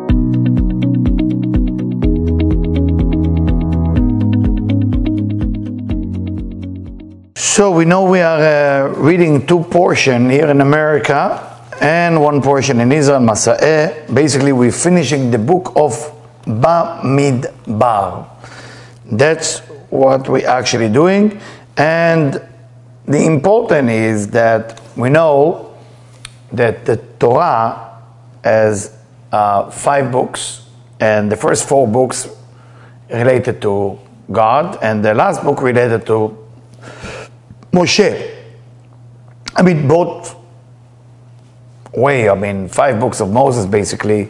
So we know we are reading two portions here in America and one portion in Israel, Masa'eh. Basically, we're finishing the book of Bamidbar. That's what we're actually doing. And the important is that we know that the Torah has 5 books, and the first 4 books related to God, and the last book related to Moshe. I mean, both way. I mean, 5 books of Moses, basically.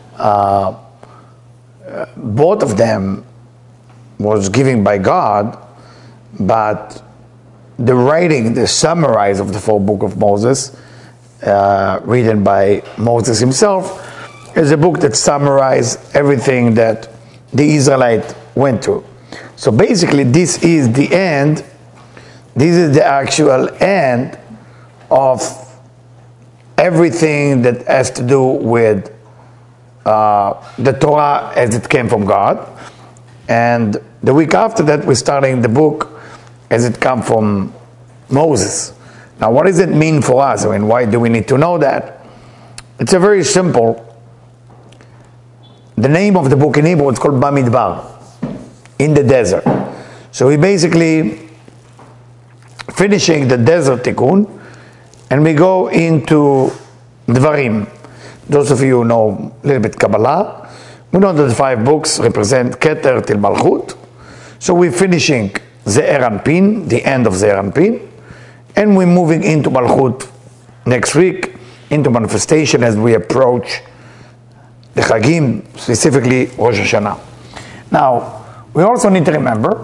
Both of them was given by God, but the writing, the summary of the 4 book of Moses, written by Moses himself, is a book that summarizes everything that the Israelite went through. So basically, this is the end. This is the actual end of everything that has to do with the Torah as it came from God. And the week after that, we're starting the book as it come from Moses. Now, what does it mean for us? I mean, why do we need to know that? It's a very simple. The name of the book in Hebrew is called Bamidbar, in the desert. So we basically finishing the desert tikkun, and we go into Dvarim. Those of you who know a little bit Kabbalah, we know that the 5 books represent Keter till Malchut. So we're finishing Ze'er Anpin, the end of Ze'er Anpin, and we're moving into Malchut next week, into manifestation as we approach the Chagim, specifically Rosh Hashanah. Now, we also need to remember,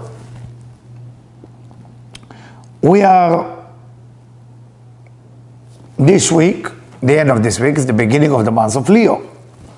we are, this week, the end of this week is the beginning of the month of Leo.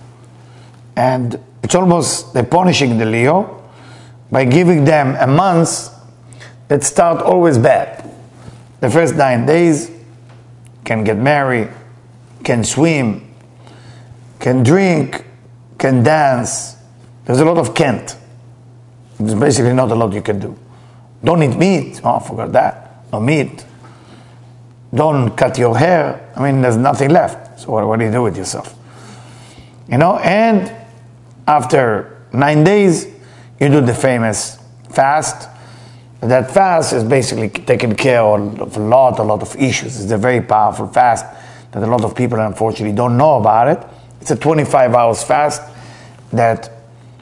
And it's almost, they're punishing the Leo by giving them a month that start always bad. The first 9 days, can get married, can swim, can drink, can dance. There's a lot of can't. There's basically not a lot you can do. Don't eat meat. Oh, I forgot that. No meat. Don't cut your hair. I mean, there's nothing left. So what do you do with yourself? You know, and after 9 days, you do the famous fast. That fast is basically taking care of a lot of issues. It's a very powerful fast that a lot of people, unfortunately, don't know about it. It's a 25 hours fast that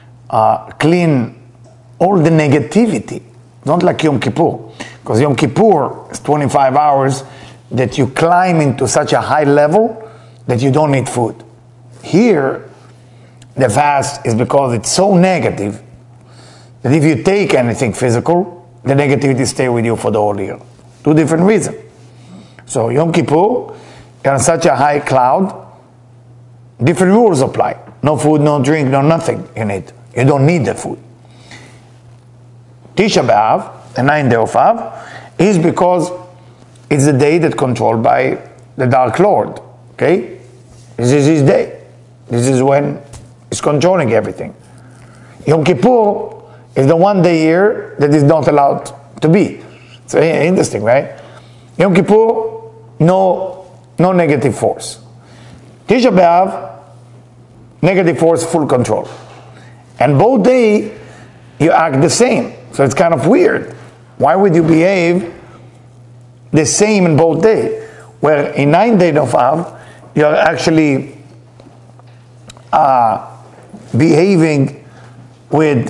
clean all the negativity. Not like Yom Kippur. Because Yom Kippur is 25 hours that you climb into such a high level that you don't need food. Here, the fast is because it's so negative that if you take anything physical, the negativity stay with you for the whole year. 2 different reasons. So Yom Kippur, you're on such a high cloud, different rules apply. No food, no drink, no nothing you need. You don't need the food. Tisha B'Av, the 9th day of Av, is because it's the day that's controlled by the Dark Lord. Okay? This is his day. This is when he's controlling everything. Yom Kippur is the one day here that is not allowed to be. It's interesting, right? Yom Kippur, no negative force. Tisha B'Av, negative force, full control. And both days, you act the same. So it's kind of weird. Why would you behave the same in both days? Where in 9 days of Av, you're actually behaving with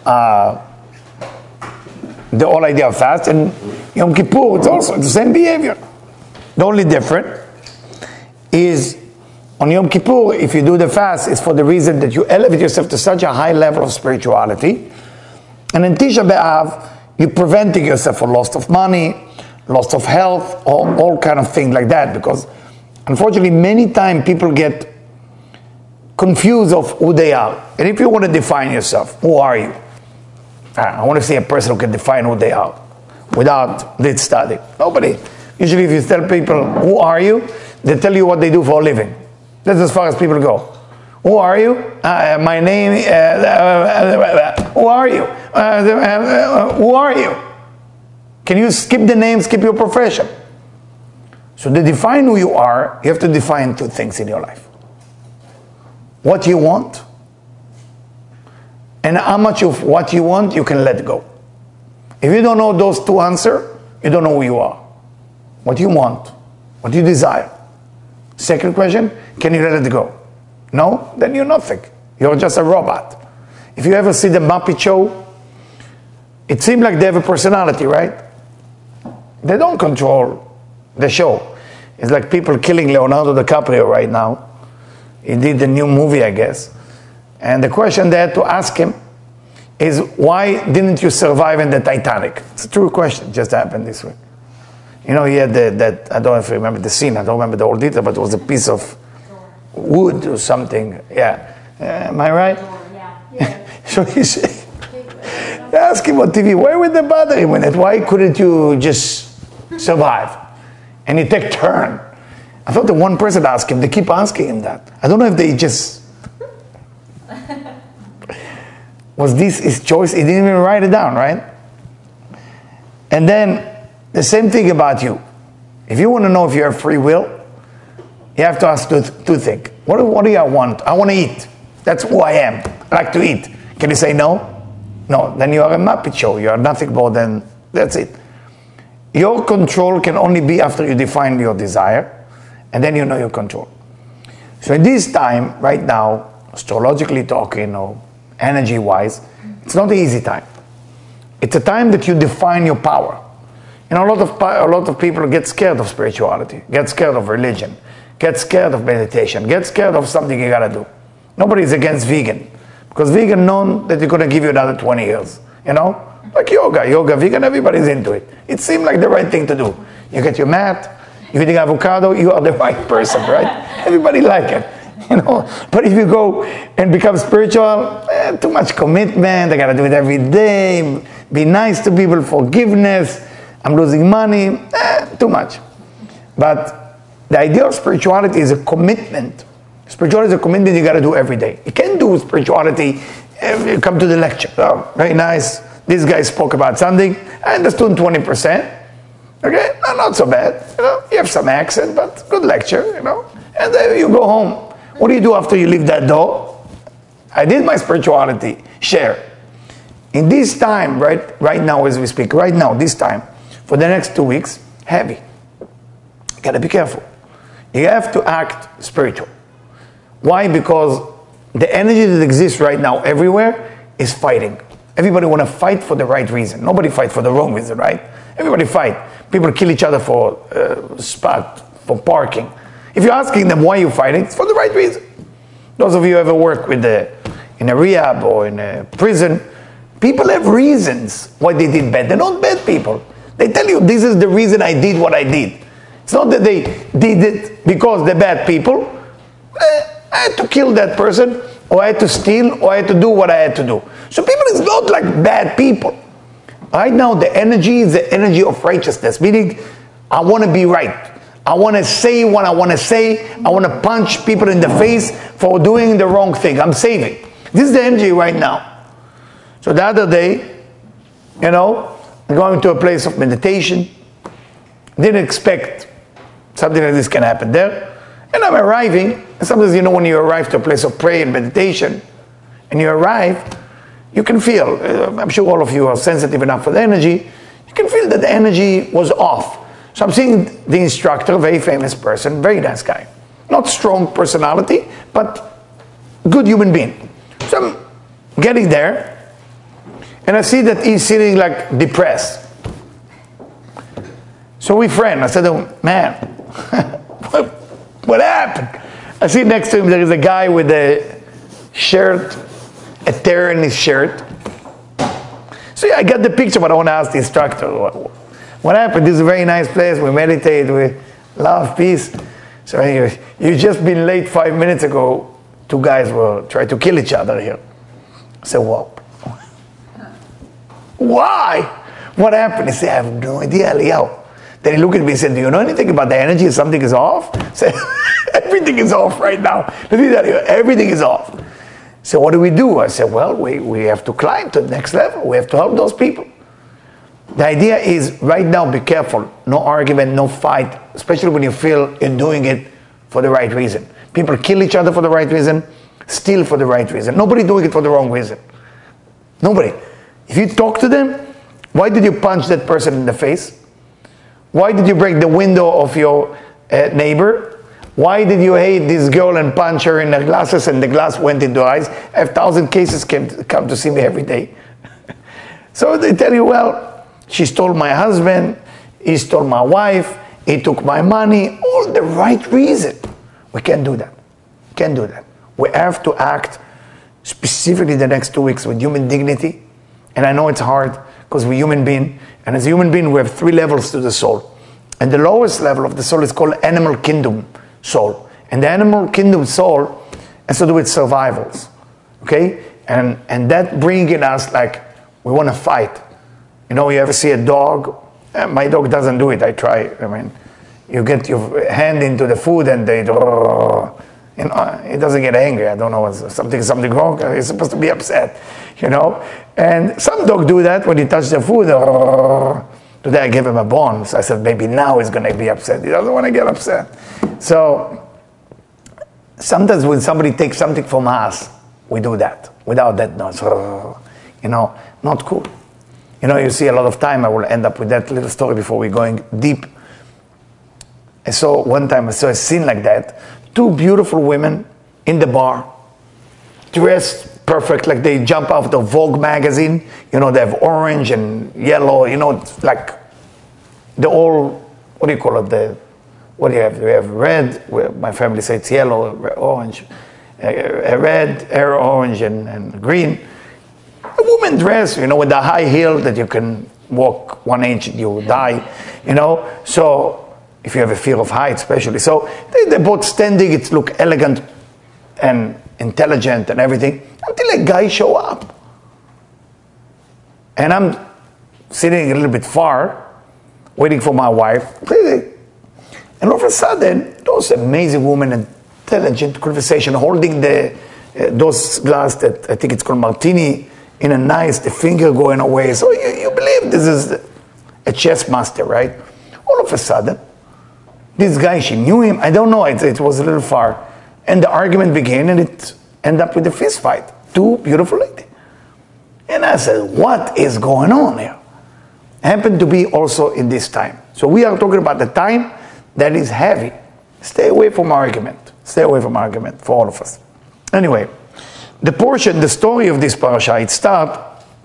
the whole idea of fast, and Yom Kippur, it's also the same behavior. The only difference is on Yom Kippur, if you do the fast, it's for the reason that you elevate yourself to such a high level of spirituality. And in Tisha B'Av, you're preventing yourself from loss of money, loss of health, all kind of things like that. Because unfortunately, many times people get confused of who they are. And if you want to define yourself, who are you? I want to see a person who can define who they are without this study. Nobody. Usually if you tell people, who are you? They tell you what they do for a living. That's as far as people go. Who are you? My name, who are you? Who are you? Can you skip the name, skip your profession? So to define who you are, you have to define two things in your life. What you want, and how much of what you want you can let go. If you don't know those two answers, you don't know who you are. What you want, what you desire. Second question, can you let it go? No? Then you're nothing. You're just a robot. If you ever see the Muppet Show, it seems like they have a personality, right? They don't control the show. It's like people killing Leonardo DiCaprio right now. He did the new movie, I guess. And the question they had to ask him is, why didn't you survive in the Titanic? It's a true question, just happened this week. You know, he had that, I don't know if you remember the scene, I don't remember the whole detail, but it was a piece of wood or something. Yeah. Am I right? Yeah. So they asked him on TV, why would they bother him with it? Why couldn't you just survive? And he take turn. I thought the one person asked him, they keep asking him that. I don't know if they just... Was this his choice? He didn't even write it down, right? And then, the same thing about you. If you want to know if you have free will, you have to ask two things. What do I want? I want to eat. That's who I am. I like to eat. Can you say no? No. Then you are a Muppet Show. You are nothing more than... That's it. Your control can only be after you define your desire, and then you know your control. So in this time, right now, astrologically talking or energy-wise, it's not an easy time. It's a time that you define your power. You know, a lot of people get scared of spirituality, get scared of religion, get scared of meditation, get scared of something you gotta do. Nobody's against vegan, because vegan known that it's gonna give you another 20 years, you know? Like yoga, vegan, everybody's into it. It seemed like the right thing to do. You get your mat, you eating avocado, you are the right person, right? Everybody like it, you know? But if you go and become spiritual, too much commitment, I gotta do it every day, be nice to people, forgiveness, I'm losing money, too much. But the idea of spirituality is a commitment. Spirituality is a commitment you got to do every day. You can't do spirituality if you come to the lecture. Oh, very nice. This guy spoke about something. I understood 20%. Okay, no, not so bad. You know, you have some accent, but good lecture, you know. And then you go home. What do you do after you leave that door? I did my spirituality. Share. In this time, right now as we speak, right now, this time, for the next 2 weeks, heavy. You gotta be careful. You have to act spiritual. Why? Because the energy that exists right now everywhere is fighting. Everybody want to fight for the right reason. Nobody fight for the wrong reason, right? Everybody fight. People kill each other for spot, for parking. If you're asking them why you're fighting, it's for the right reason. Those of you who ever work with in a rehab or in a prison, people have reasons why they did bad. They're not bad people. They tell you, this is the reason I did what I did. It's not that they did it because they're bad people. I had to kill that person, or I had to steal, or I had to do what I had to do. So people is not like bad people. Right now, the energy is the energy of righteousness, meaning I want to be right. I want to say what I want to say. I want to punch people in the face for doing the wrong thing. I'm saving. This is the energy right now. So the other day, you know, I'm going to a place of meditation. Didn't expect something like this can happen there. And I'm arriving. And sometimes, you know, when you arrive to a place of prayer and meditation, and you arrive, you can feel, I'm sure all of you are sensitive enough for the energy, you can feel that the energy was off. So I'm seeing the instructor, very famous person, very nice guy. Not strong personality, but good human being. So I'm getting there, and I see that he's sitting like depressed. So we friend. I said, oh, man, what happened? I see next to him there is a guy with a shirt, a tear in his shirt. So yeah, I got the picture, but I want to ask the instructor, what happened? This is a very nice place. We meditate, we love peace. So anyway, you just been late 5 minutes ago. 2 guys were trying to kill each other here. I said, well, why? What happened? He said, I have no idea, Eliyahu. Then he looked at me and said, do you know anything about the energy? Something is off? I said, everything is off right now. Let me tell you, everything is off. So what do we do? I said, well, we have to climb to the next level. We have to help those people. The idea is, right now, be careful. No argument, no fight, especially when you feel you're doing it for the right reason. People kill each other for the right reason, steal for the right reason. Nobody doing it for the wrong reason. Nobody. If you talk to them, why did you punch that person in the face? Why did you break the window of your neighbor? Why did you hate this girl and punch her in her glasses and the glass went into her eyes? I have 1,000 cases come to see me every day. So they tell you, well, she stole my husband, he stole my wife, he took my money, all the right reason. We can't do that. Can't do that. We have to act specifically the next 2 weeks with human dignity. And I know it's hard because we're human beings. And as a human being, we have 3 levels to the soul. And the lowest level of the soul is called animal kingdom soul. And the animal kingdom soul has to do with survivals. Okay? And that bringing us like, we want to fight. You know, you ever see a dog? My dog doesn't do it. I try. I mean, you get your hand into the food and they, you know, it doesn't get angry. I don't know, something wrong. It's supposed to be upset, you know. And some dogs do that when you touch the food. Today I gave him a bone. So I said, maybe now he's going to be upset. He doesn't want to get upset. So sometimes when somebody takes something from us, we do that. Without that noise, you know, not cool. You know, you see a lot of time, I will end up with that little story before we're going deep. And so one time I saw a scene like that. 2 beautiful women in the bar, dressed perfect, like they jump out of the Vogue magazine. You know, they have orange and yellow, you know, it's like the all, what do you call it? What do you have? We have red, my family says it's yellow, orange, red, orange, and green. A woman dress, you know, with the high heel that you can walk 1 inch, you die, you know. So if you have a fear of height, especially. So they're both standing, it look elegant and intelligent and everything, until a guy show up. And I'm sitting a little bit far, waiting for my wife. And all of a sudden, those amazing woman, intelligent conversation, holding those glass that I think it's called martini, in a nice, the finger going away. So you believe this is a chess master, right? All of a sudden, this guy, she knew him. I don't know, it was a little far. And the argument began and it ended up with a fist fight. 2 beautiful ladies. And I said, what is going on here? Happened to be also in this time. So we are talking about the time that is heavy. Stay away from argument. Stay away from argument for all of us. Anyway. The story of this parasha, it starts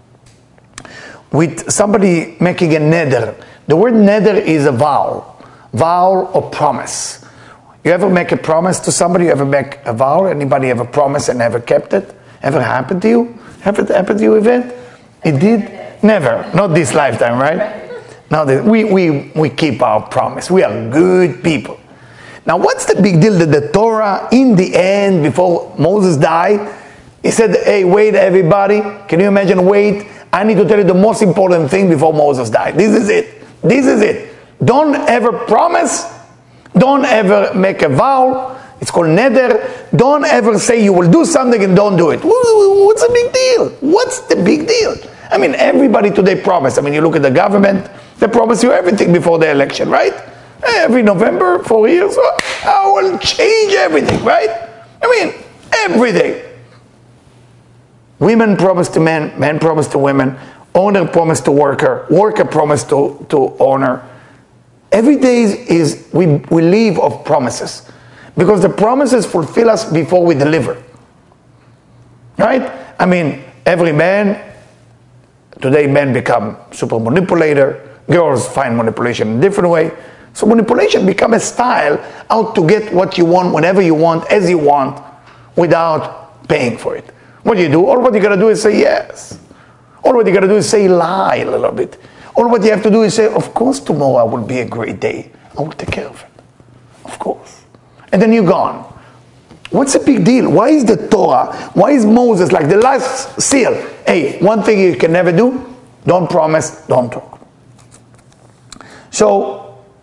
with somebody making a neder. The word neder is a vow or promise. You ever make a promise to somebody? You ever make a vow? Anybody ever promised and never kept it? Ever happened to you? Ever happened to you, Yvette? It did? Never. Not this lifetime, right? No, we keep our promise. We are good people. Now, what's the big deal that the Torah, in the end, before Moses died, he said, hey, wait, everybody. Can you imagine, wait? I need to tell you the most important thing before Moses died. This is it. This is it. Don't ever promise. Don't ever make a vow. It's called neder. Don't ever say you will do something and don't do it. What's the big deal? What's the big deal? I mean, everybody today promised. I mean, you look at the government, they promise you everything before the election, right? Every November, 4 years, I will change everything, right? I mean, everything. Women promise to men, men promise to women, owner promise to worker, worker promise to owner. Every day is we live of promises. Because the promises fulfill us before we deliver. Right? I mean, every man, today men become super manipulator, girls find manipulation in a different way. So manipulation become a style how to get what you want, whenever you want, as you want, without paying for it. What do you do? All what you gotta do is say yes. All what you gotta do is say lie a little bit. All what you have to do is say, of course tomorrow will be a great day. I will take care of it. Of course. And then you're gone. What's the big deal? Why is the Torah, why is Moses like the last seal? Hey, one thing you can never do, don't promise, don't talk. So,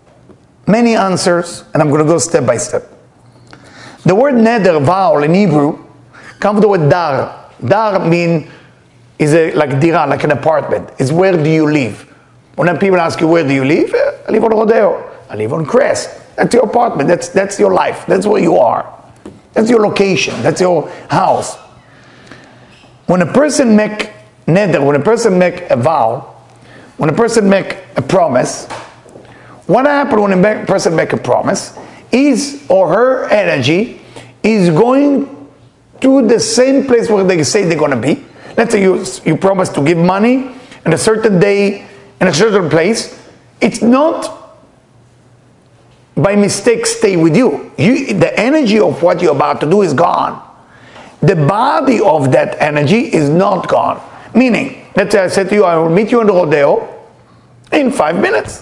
many answers, and I'm going to go step by step. The word neder, vow, in Hebrew, comes from the word dar. Dar means like dira, like an apartment. It's where do you live. When people ask you, where do you live? I live on Rodeo. I live on Crest. That's your apartment. That's your life. That's where you are. That's your location. That's your house. When a person make neder, when a person make a vow, when a person make a promise, what happens when a person make a promise? His or her energy is going to the same place where they say they're going to be. Let's say you promise to give money on a certain day in a certain place. It's not by mistake stay with you. The energy of what you're about to do is gone. The body of that energy is not gone. Meaning, let's say I said to you, I will meet you in the Rodeo in 5 minutes.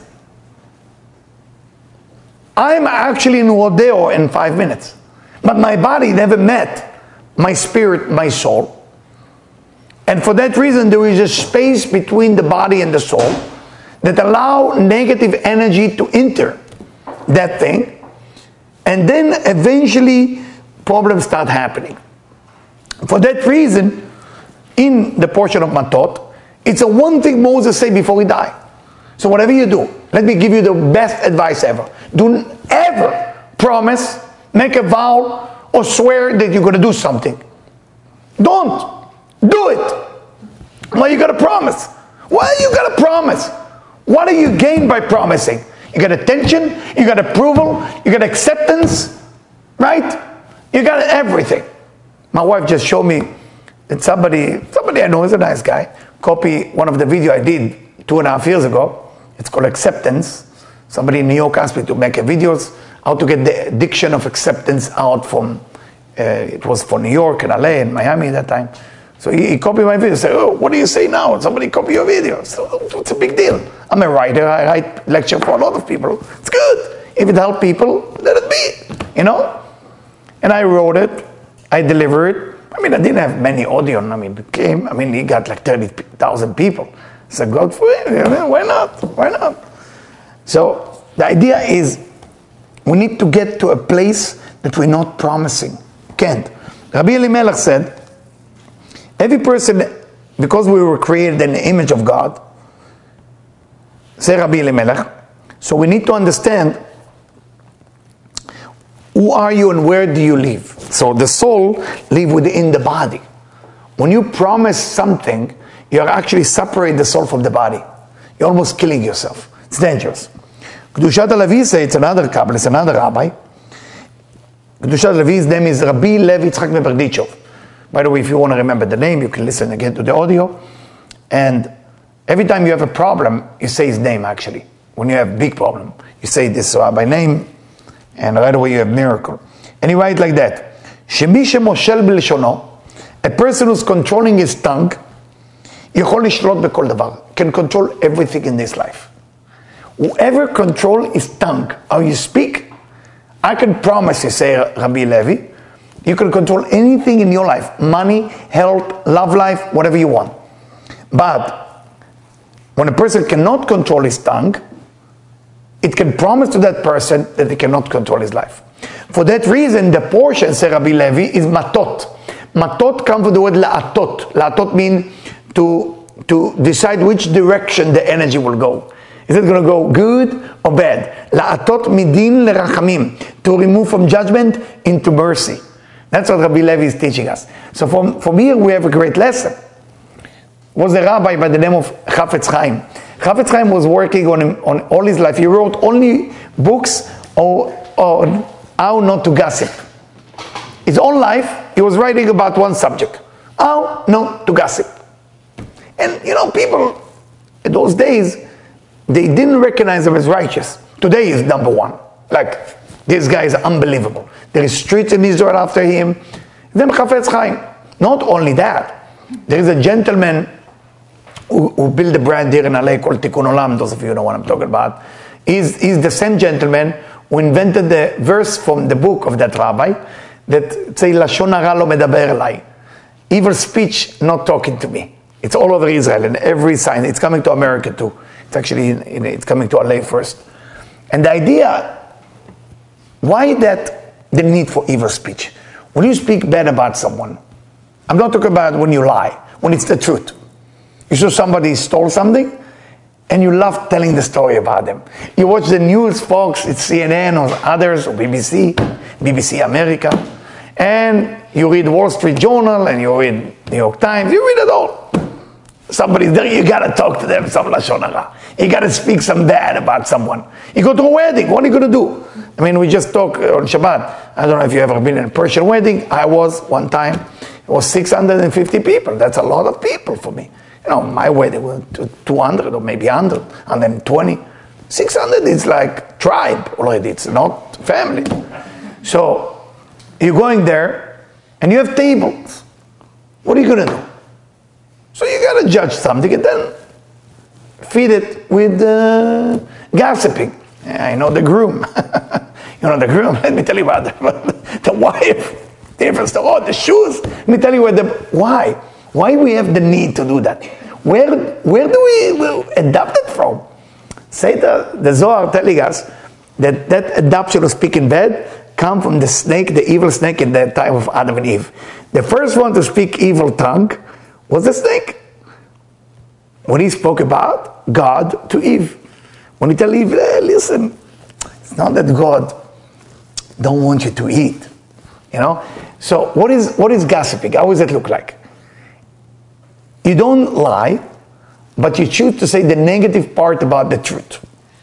I'm actually in Rodeo in 5 minutes. But my body never met my spirit, my soul. And for that reason, there is a space between the body and the soul that allow negative energy to enter that thing. And then eventually problems start happening. For that reason, in the portion of Matot, it's a one thing Moses said before he died. So whatever you do, let me give you the best advice ever. Don't ever promise, make a vow, or swear that you're going to do something. Don't. Do it. Why you got to promise? Why you got to promise? What do you gain by promising? You got attention, you got approval, you got acceptance, right? You got everything. My wife just showed me that somebody I know is a nice guy, copy one of the video I did 2.5 years ago. It's called Acceptance. Somebody in New York asked me to make a videos how to get the addiction of acceptance out from, it was for New York and LA and Miami at that time. So he copied my video and said, oh, what do you say now? Somebody copy your video. So it's a big deal. I'm a writer. I write lecture for a lot of people. It's good. If it helps people, let it be, you know? And I wrote it. I delivered it. I mean, I didn't have many audience. I mean, it came. I mean, he got like 30,000 people. So God for it. Why not? Why not? So the idea is we need to get to a place that we're not promising. Can't. Rabbi Elimelech said, every person, because we were created in the image of God, say Rabbi Elimelech, so we need to understand who are you and where do you live. So the soul lives within the body. When you promise something, you are actually separating the soul from the body. You're almost killing yourself. It's dangerous. Kedushat HaLevi says, it's another Kabbalist, another rabbi. Kedushat HaLevi's name is Rabbi Lev Yitzchak Meberdichov. By the way, if you want to remember the name, you can listen again to the audio. And every time you have a problem, you say his name actually. When you have a big problem, you say this by name, and right away you have miracle. And he writes like that. Shemi shemoshel b'leshono, a person who's controlling his tongue, יכול לשלוט בכל דבר, can control everything in this life. Whoever control his tongue, how you speak, I can promise you, say Rabbi Levi, you can control anything in your life. Money, health, love life, whatever you want. But when a person cannot control his tongue, it can promise to that person that he cannot control his life. For that reason, the portion, say Rabbi Levi, is matot. Matot comes from the word la'atot. La'atot means to decide which direction the energy will go. Is it going to go good or bad? La'atot midin lerachamim, to remove from judgment into mercy. That's what Rabbi Levi is teaching us. So from here we have a great lesson. Was a rabbi by the name of Chafetz Chaim. Chafetz Chaim was working on all his life. He wrote only books on how not to gossip. His whole life, he was writing about one subject. How not to gossip. And you know, people in those days, they didn't recognize him as righteous. Today is number one. Like, this guy is unbelievable. There is streets in Israel after him. Then Chafetz Chaim. Not only that, there is a gentleman who built a brand here in LA called Tikkun Olam. Those of you know what I'm talking about. He's the same gentleman who invented the verse from the book of that rabbi that say, Lashon hara lo medaber elai. Evil speech not talking to me. It's all over Israel and every sign. It's coming to America too. It's actually, it's coming to LA first. And the idea Why that the need for evil speech? When you speak bad about someone, I'm not talking about when you lie, when it's the truth. You saw somebody stole something, and you love telling the story about them. You watch the news, folks, it's CNN or others, or BBC America, and you read Wall Street Journal, and you read New York Times, you read it all. Somebody's there, you gotta talk to them, some Lashon Hara. You gotta speak some bad about someone. You go to a wedding, what are you gonna do? I mean, we just talked on Shabbat. I don't know if you've ever been in a Persian wedding. I was one time. It was 650 people. That's a lot of people for me. You know, my wedding was 200 or maybe 100, and then 20. 600 is like tribe already. It's not family. So you're going there, and you have tables. What are you going to do? So you got to judge something and then feed it with gossiping. I know the groom. You know the groom? Let me tell you about the wife. The shoes. Let me tell you why. Why we have the need to do that? Where do we adapt it from? Say the Zohar telling us that adoption of speaking bad come from the snake, the evil snake in the time of Adam and Eve. The first one to speak evil tongue was the snake. When he spoke about God to Eve. When he tell Eve, hey, listen, it's not that God don't want you to eat. You know? So what is gossiping? How does it look like? You don't lie, but you choose to say the negative part about the truth.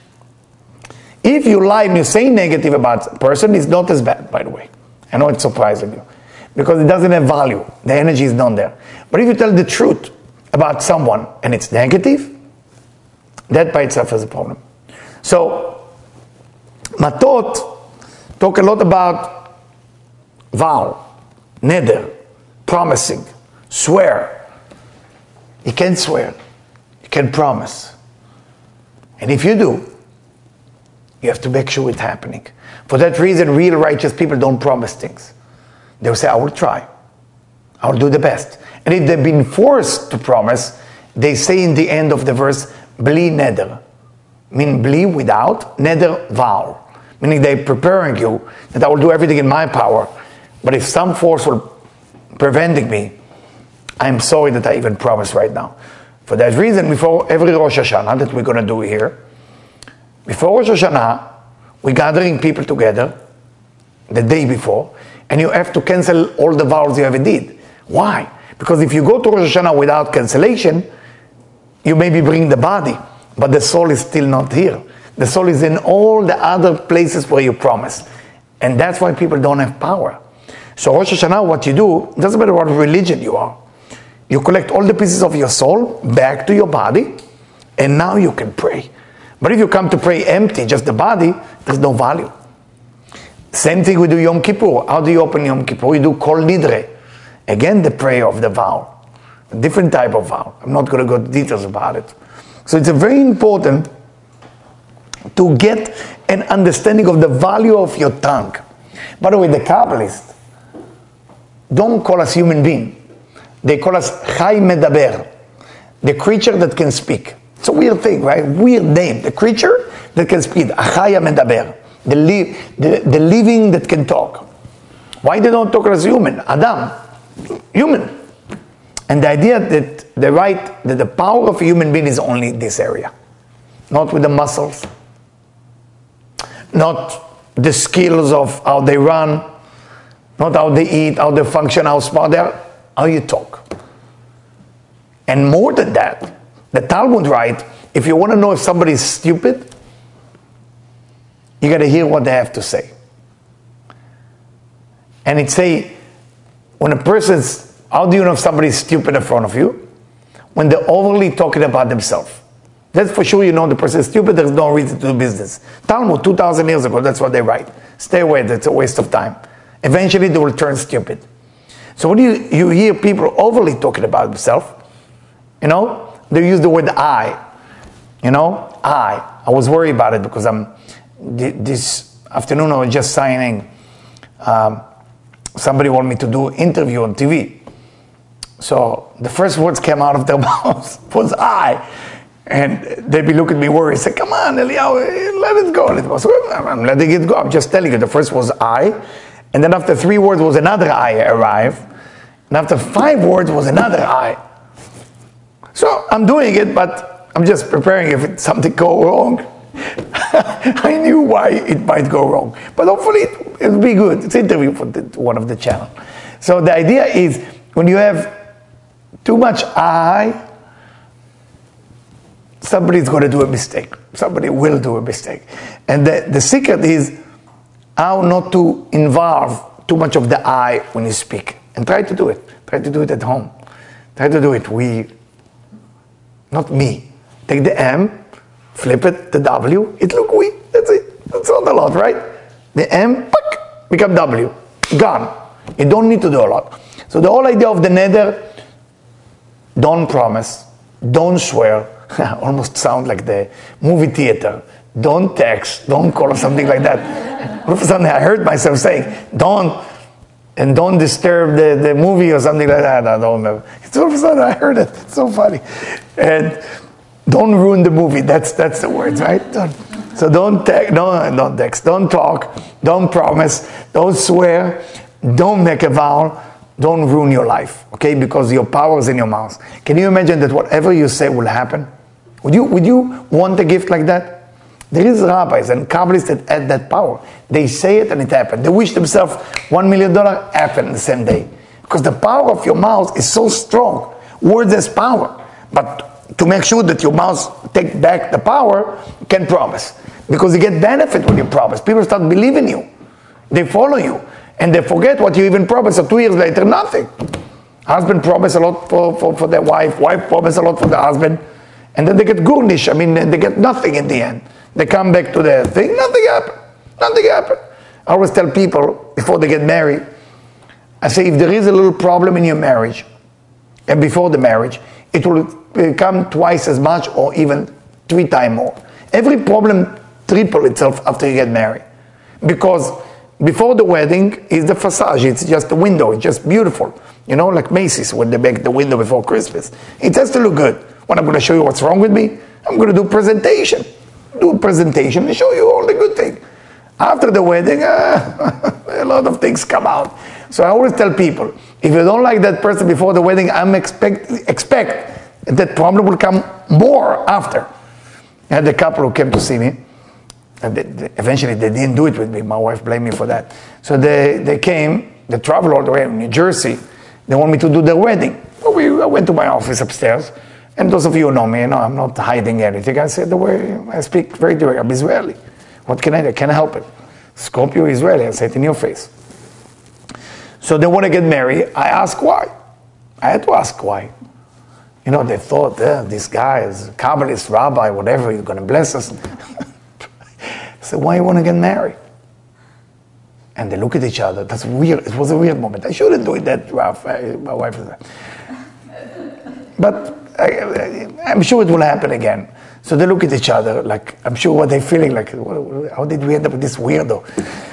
If you lie and you say negative about a person, it's not as bad, by the way. I know it's surprising you. Because it doesn't have value. The energy is not there. But if you tell the truth about someone and it's negative, that by itself is a problem. So, Matot talk a lot about vow, neder, promising, swear. You can't swear. You can promise. And if you do, you have to make sure it's happening. For that reason, real righteous people don't promise things. They'll say, I will try. I'll do the best. And if they've been forced to promise, they say in the end of the verse, bli neder. Meaning bli without, neder vow. Meaning they're preparing you that I will do everything in my power. But if some force will preventing me, I'm sorry that I even promised right now. For that reason, before every Rosh Hashanah that we're going to do here, before Rosh Hashanah, we're gathering people together the day before, and you have to cancel all the vows you ever did. Why? Because if you go to Rosh Hashanah without cancellation, you maybe bring the body, but the soul is still not here. The soul is in all the other places where you promised. And that's why people don't have power. So Rosh Hashanah, what you do, it doesn't matter what religion you are. You collect all the pieces of your soul back to your body, and now you can pray. But if you come to pray empty, just the body, there's no value. Same thing we do Yom Kippur. How do you open Yom Kippur? We do Kol Nidre. Again, the prayer of the vow. A different type of vow. I'm not going to go into details about it. So it's very important to get an understanding of the value of your tongue. By the way, the Kabbalists don't call us human being. They call us Chai Medaber, the creature that can speak. It's a weird thing, right? Weird name. The creature that can speak. Chaya Medaber. The living that can talk. Why they don't talk as human? Adam. Human. And the idea that the power of a human being is only this area. Not with the muscles. Not the skills of how they run. Not how they eat, how they function, how smart they are. How you talk. And more than that, the Talmud writes, if you want to know if somebody is stupid, you got to hear what they have to say. And it say, when a person's, how do you know if somebody is stupid in front of you? When they're overly talking about themselves. That's for sure you know the person is stupid, there's no reason to do business. Talmud, 2,000 years ago, that's what they write. Stay away, that's a waste of time. Eventually they will turn stupid. So when you hear people overly talking about themselves, you know, they use the word I. You know, I was worried about it because this afternoon I was just signing, somebody wanted me to do an interview on TV. So the first words came out of their mouth was I. And they'd be looking at me worried, say, come on, Eliyahu, let it go. I'm letting it go. I'm just telling you, the first was I. And then after 3 words was another I arrive. And after 5 words was another I. So I'm doing it, but I'm just preparing if something go wrong. I knew why it might go wrong. But hopefully it'll be good. It's an interview for one of the channel. So the idea is, when you have too much I, somebody's going to do a mistake. Somebody will do a mistake. And the secret is how not to involve too much of the I when you speak. And try to do it. Try to do it at home. Try to do it. We, not me. Take the M, flip it, the W, it look we. That's it. That's not a lot, right? The M, become W. Gone. You don't need to do a lot. So the whole idea of the neder, don't promise, don't swear, almost sound like the movie theater. Don't text, don't call or something like that. All of a sudden I heard myself saying, don't disturb the movie or something like that. I don't know. It's all of a sudden I heard it. It's so funny. And don't ruin the movie. That's the words, right? So don't text, don't talk, don't promise, don't swear, don't make a vow, don't ruin your life, okay? Because your power is in your mouth. Can you imagine that whatever you say will happen? Would you want a gift like that? There is rabbis and Kabbalists that had that power. They say it and it happened. They wish themselves $1 million, happened the same day. Because the power of your mouth is so strong. Words has power. But to make sure that your mouth take back the power, you can promise. Because you get benefit when you promise. People start believing you. They follow you. And they forget what you even promised. So 2 years later, nothing. Husband promised a lot for their wife. Wife promised a lot for the husband. And then they get gurnish. I mean, they get nothing in the end. They come back to their thing. Nothing happened. Nothing happened. I always tell people before they get married, I say, if there is a little problem in your marriage, and before the marriage, it will become twice as much or even 3 times more. Every problem triple itself after you get married. Because before the wedding is the facade. It's just the window. It's just beautiful. You know, like Macy's when they make the window before Christmas. It has to look good. When I'm going to show you what's wrong with me, I'm going to do presentation. Do a presentation and show you all the good things. After the wedding, a lot of things come out. So I always tell people, if you don't like that person before the wedding, expect that problem will come more after. I had a couple who came to see me. And eventually they didn't do it with me. My wife blamed me for that. So they came, they traveled all the way from New Jersey. They want me to do their wedding. I went to my office upstairs. And those of you who know me, I'm not hiding anything. I said the way I speak very direct. I'm Israeli. What can I do? Can I help it? Scorpio Israeli. I say it in your face. So they want to get married. I ask why. I had to ask why. You know, they thought, this guy is a Kabbalist, rabbi, whatever, he's going to bless us. I said, why you want to get married? And they look at each other. That's weird. It was a weird moment. I shouldn't do it that rough. My wife is that. But I'm sure it will happen again. So they look at each other, like, I'm sure what they're feeling, like, how did we end up with this weirdo?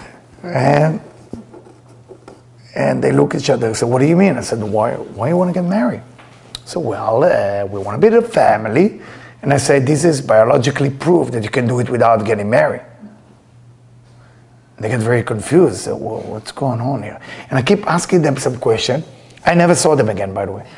And they look at each other and say, what do you mean? I said, why you want to get married? So, well, we want to be a family. And I said, this is biologically proved that you can do it without getting married. They get very confused. Say, well, what's going on here? And I keep asking them some question. I never saw them again, by the way.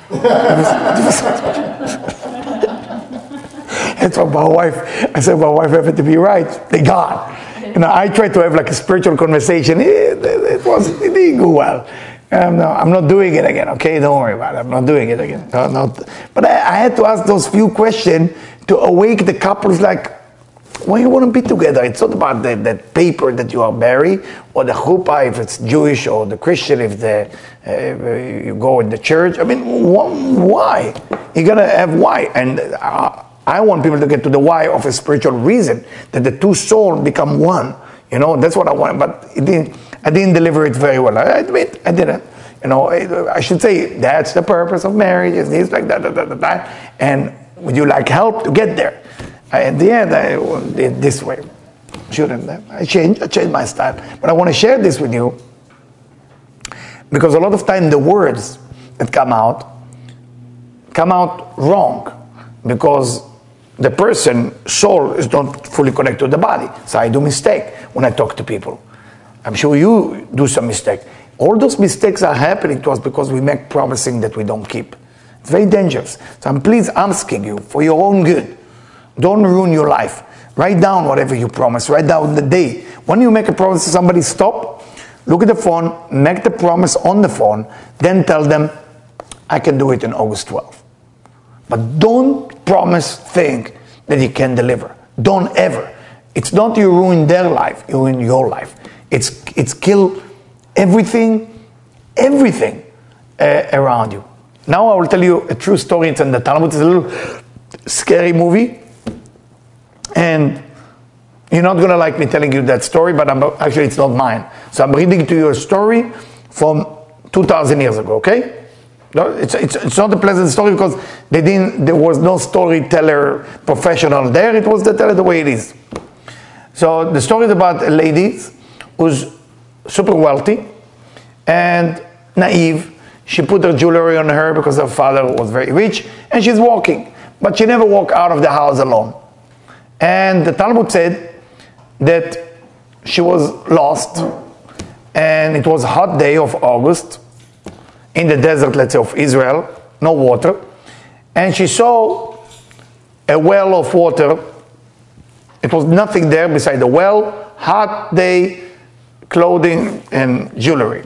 That's what my wife, I said, my wife happened to be right. They gone. You know, I tried to have like a spiritual conversation. It didn't go well. I'm not doing it again, okay? Don't worry about it. I'm not doing it again. But I had to ask those few questions to awake the couples like, why you want to be together? It's not about that paper that you are married, or the chuppah if it's Jewish, or the Christian if you go in the church. I mean, why? You gotta have why. And I want people to get to the why of a spiritual reason, that the two souls become one. You know, that's what I want. But I didn't deliver it very well. I admit, I didn't. You know, I should say that's the purpose of marriage. It's this, like that. And would you like help to get there? At the end, I did this way. Shouldn't have. I changed my style. But I want to share this with you because a lot of time the words that come out wrong because the person soul is not fully connected to the body. So I do mistake when I talk to people. I'm sure you do some mistake. All those mistakes are happening to us because we make promising that we don't keep. It's very dangerous. So I'm please asking you for your own good. Don't ruin your life. Write down whatever you promise. Write down the day. When you make a promise to somebody, stop, look at the phone, make the promise on the phone, then tell them, I can do it on August 12th. But don't promise things that you can deliver. Don't ever. It's not you ruin their life, you ruin your life. It's kill everything around you. Now I will tell you a true story. It's in the Talmud. It's a little scary movie. And you're not going to like me telling you that story, but actually it's not mine. So I'm reading to you a story from 2,000 years ago, okay? No, it's not a pleasant story because there was no storyteller professional there. It was the teller the way it is. So the story is about a lady who's super wealthy and naive. She put her jewelry on her because her father was very rich, and she's walking. But she never walked out of the house alone. And the Talmud said that she was lost, and it was a hot day of August in the desert, let's say, of Israel, no water. And she saw a well of water. It was nothing there beside the well, hot day, clothing and jewelry.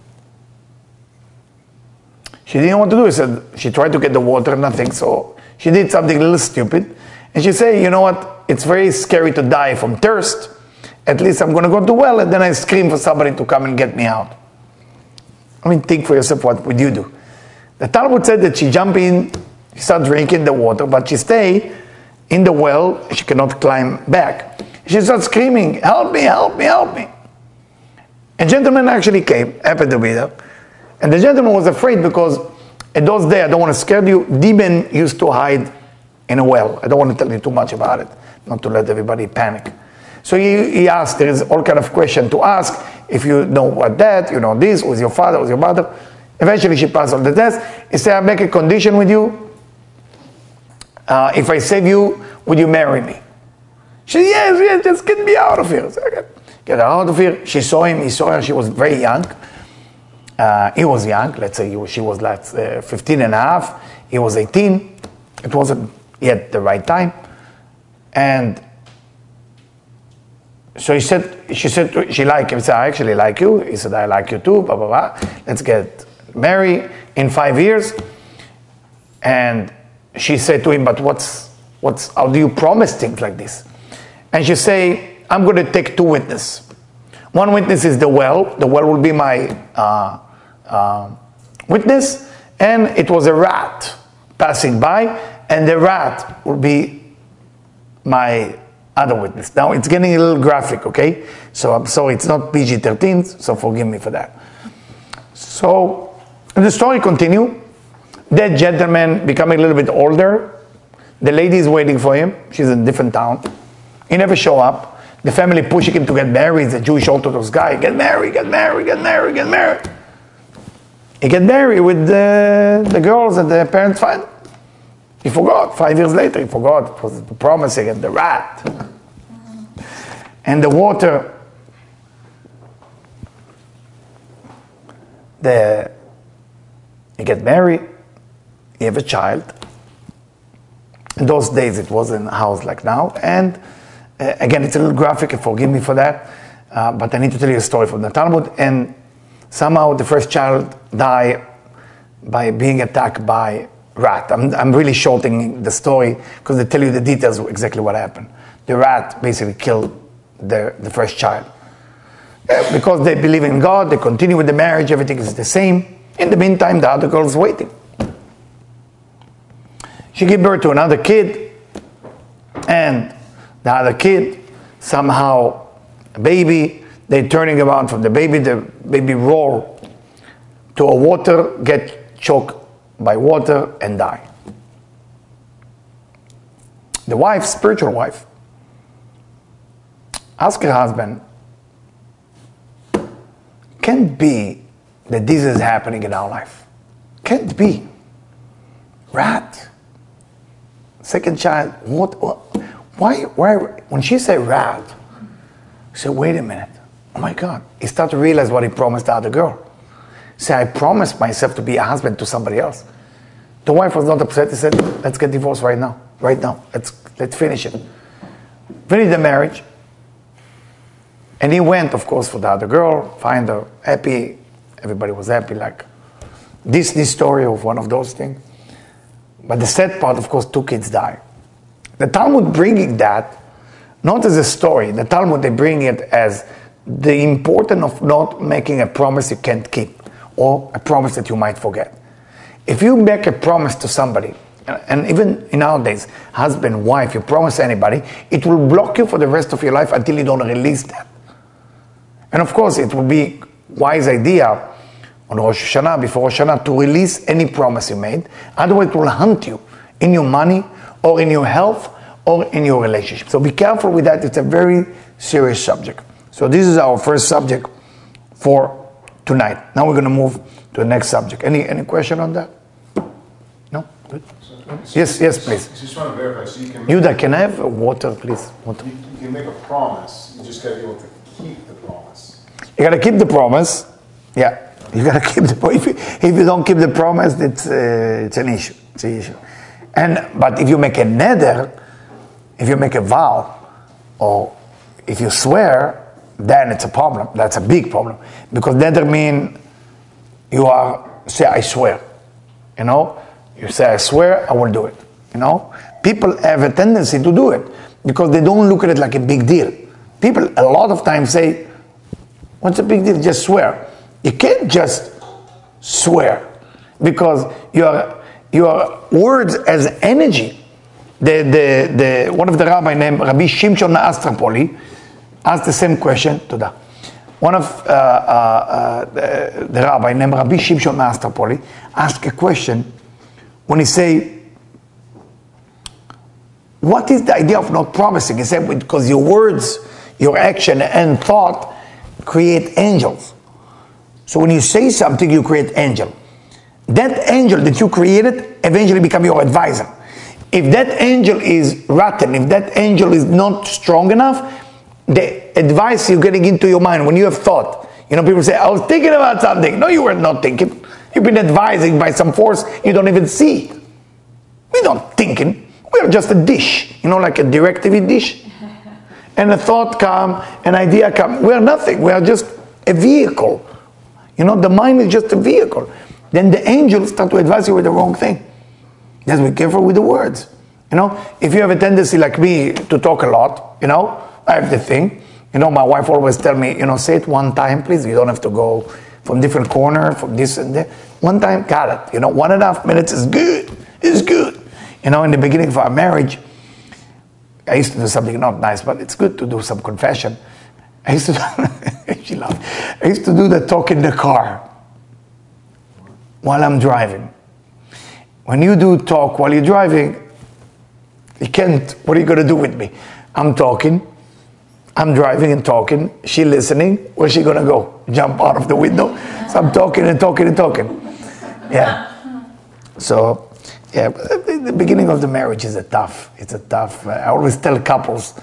She didn't know what to do. She tried to get the water, nothing. So she did something a little stupid. And she said, you know what? It's very scary to die from thirst. At least I'm going to go to the well, and then I scream for somebody to come and get me out. I mean, think for yourself, what would you do? The Talmud said that she jumped in, she started drinking the water, but she stayed in the well. She cannot climb back. She started screaming, help me, help me, help me. A gentleman actually came, happened to be there. And the gentleman was afraid because in those days, I don't want to scare you, demon used to hide in a well. I don't want to tell you too much about it, not to let everybody panic. So he asked, there is all kind of question to ask. If you know what that, you know this, was your father, was your mother. Eventually she passed all the tests. He said, I make a condition with you. If I save you, would you marry me? She said, yes, just get me out of here. So, okay. Get her out of here. She saw him, he saw her, she was very young. He was young, let's say she was like 15 and a half. He was 18. It wasn't yet the right time. And so she said, she liked him. He said, I actually like you. He said, I like you too, blah, blah, blah. Let's get married in 5 years. And she said to him, but how do you promise things like this? And she said, I'm going to take 2 witnesses. One witness is the well. The well will be my witness. And it was a rat passing by. And the rat will be my other witness. Now it's getting a little graphic, okay? So I'm sorry, it's not PG-13, so forgive me for that. So the story continues. That gentleman becoming a little bit older. The lady is waiting for him. She's in a different town. He never show up. The family pushing him to get married. He's a Jewish Orthodox guy. Get married, get married, get married, get married. He get married with the girls that the parents find. He forgot. 5 years later, he forgot. It was the promising and the rat. And the water. You get married. You have a child. In those days, it wasn't a house like now. And again, it's a little graphic, and forgive me for that. But I need to tell you a story from the Talmud. And somehow the first child died by being attacked by rat. I'm really shortening the story because they tell you the details of exactly what happened. The rat basically killed the first child. Because they believe in God, they continue with the marriage, everything is the same. In the meantime, the other girl is waiting. She gave birth to another kid, and the other kid, somehow, a baby, they're turning around from the baby roll to a water, get choked by water and die. The wife, spiritual wife, asked her husband, can't be that this is happening in our life. Can't be. Rat. second child, why, when she said Rav, I said, wait a minute. Oh my God. He started to realize what he promised the other girl. Say, I promised myself to be a husband to somebody else. The wife was not upset. He said, let's get divorced right now. Right now. Let's finish it. Finish the marriage. And he went, of course, for the other girl, find her happy. Everybody was happy, like Disney story of one of those things. But the sad part, of course, 2 kids die. The Talmud bringing that, not as a story. The Talmud, they bring it as the importance of not making a promise you can't keep, or a promise that you might forget. If you make a promise to somebody, and even nowadays, husband, wife, you promise anybody, it will block you for the rest of your life until you don't release that. And of course, it will be wise idea on Rosh Hashanah, before Rosh Hashanah, to release any promise you made. Otherwise, it will hunt you in your money, or in your health, or in your relationship. So be careful with that. It's a very serious subject. So this is our first subject for tonight. Now we're going to move to the next subject. Any question on that? No? Good? Yes, please. Just want to verify. So you can Yuda, can I have water, please? Water. You can make a promise. You just got to be able to keep the promise. You got to keep the promise. Yeah. You got to keep the promise. If you don't keep the promise, it's an issue. It's an issue. But if you make a neder, if you make a vow, or if you swear, then it's a problem. That's a big problem. Because neder means you say, I swear. You say, I swear, I will do it. People have a tendency to do it because they don't look at it like a big deal. People a lot of times say, what's a big deal? Just swear. You can't just swear because your words as energy. One of the rabbi named Rabbi Shimshon Astropoli asked the same question to that. One of the rabbi named Rabbi Shimshon Astropoli asked a question when he say, what is the idea of not promising? He said, because your words, your action and thought create angels. So when you say something, you create angel. That angel that you created eventually become your advisor. If that angel is rotten, if that angel is not strong enough, the advice you're getting into your mind when you have thought, people say, I was thinking about something. No, you were not thinking. You've been advising by some force you don't even see. We're not thinking. We are just a dish, like a DirecTV dish. And a thought come, an idea come. We are nothing. We are just a vehicle. The mind is just a vehicle. Then the angels start to advise you with the wrong thing. Just be careful with the words. If you have a tendency like me to talk a lot, I have the thing. My wife always tell me, say it one time, please. You don't have to go from different corner, from this and that. One time, got it. 1.5 minutes is good. It's good. In the beginning of our marriage, I used to do something not nice, but it's good to do some confession. I used to, she laughed. I used to do the talk in the car while I'm driving. When you do talk while you're driving, you can't, what are you going to do with me? I'm talking, I'm driving and talking, she listening, where's she going to go? Jump out of the window? So I'm talking and talking and talking. Yeah. So, yeah, the beginning of the marriage is it's a tough, I always tell couples,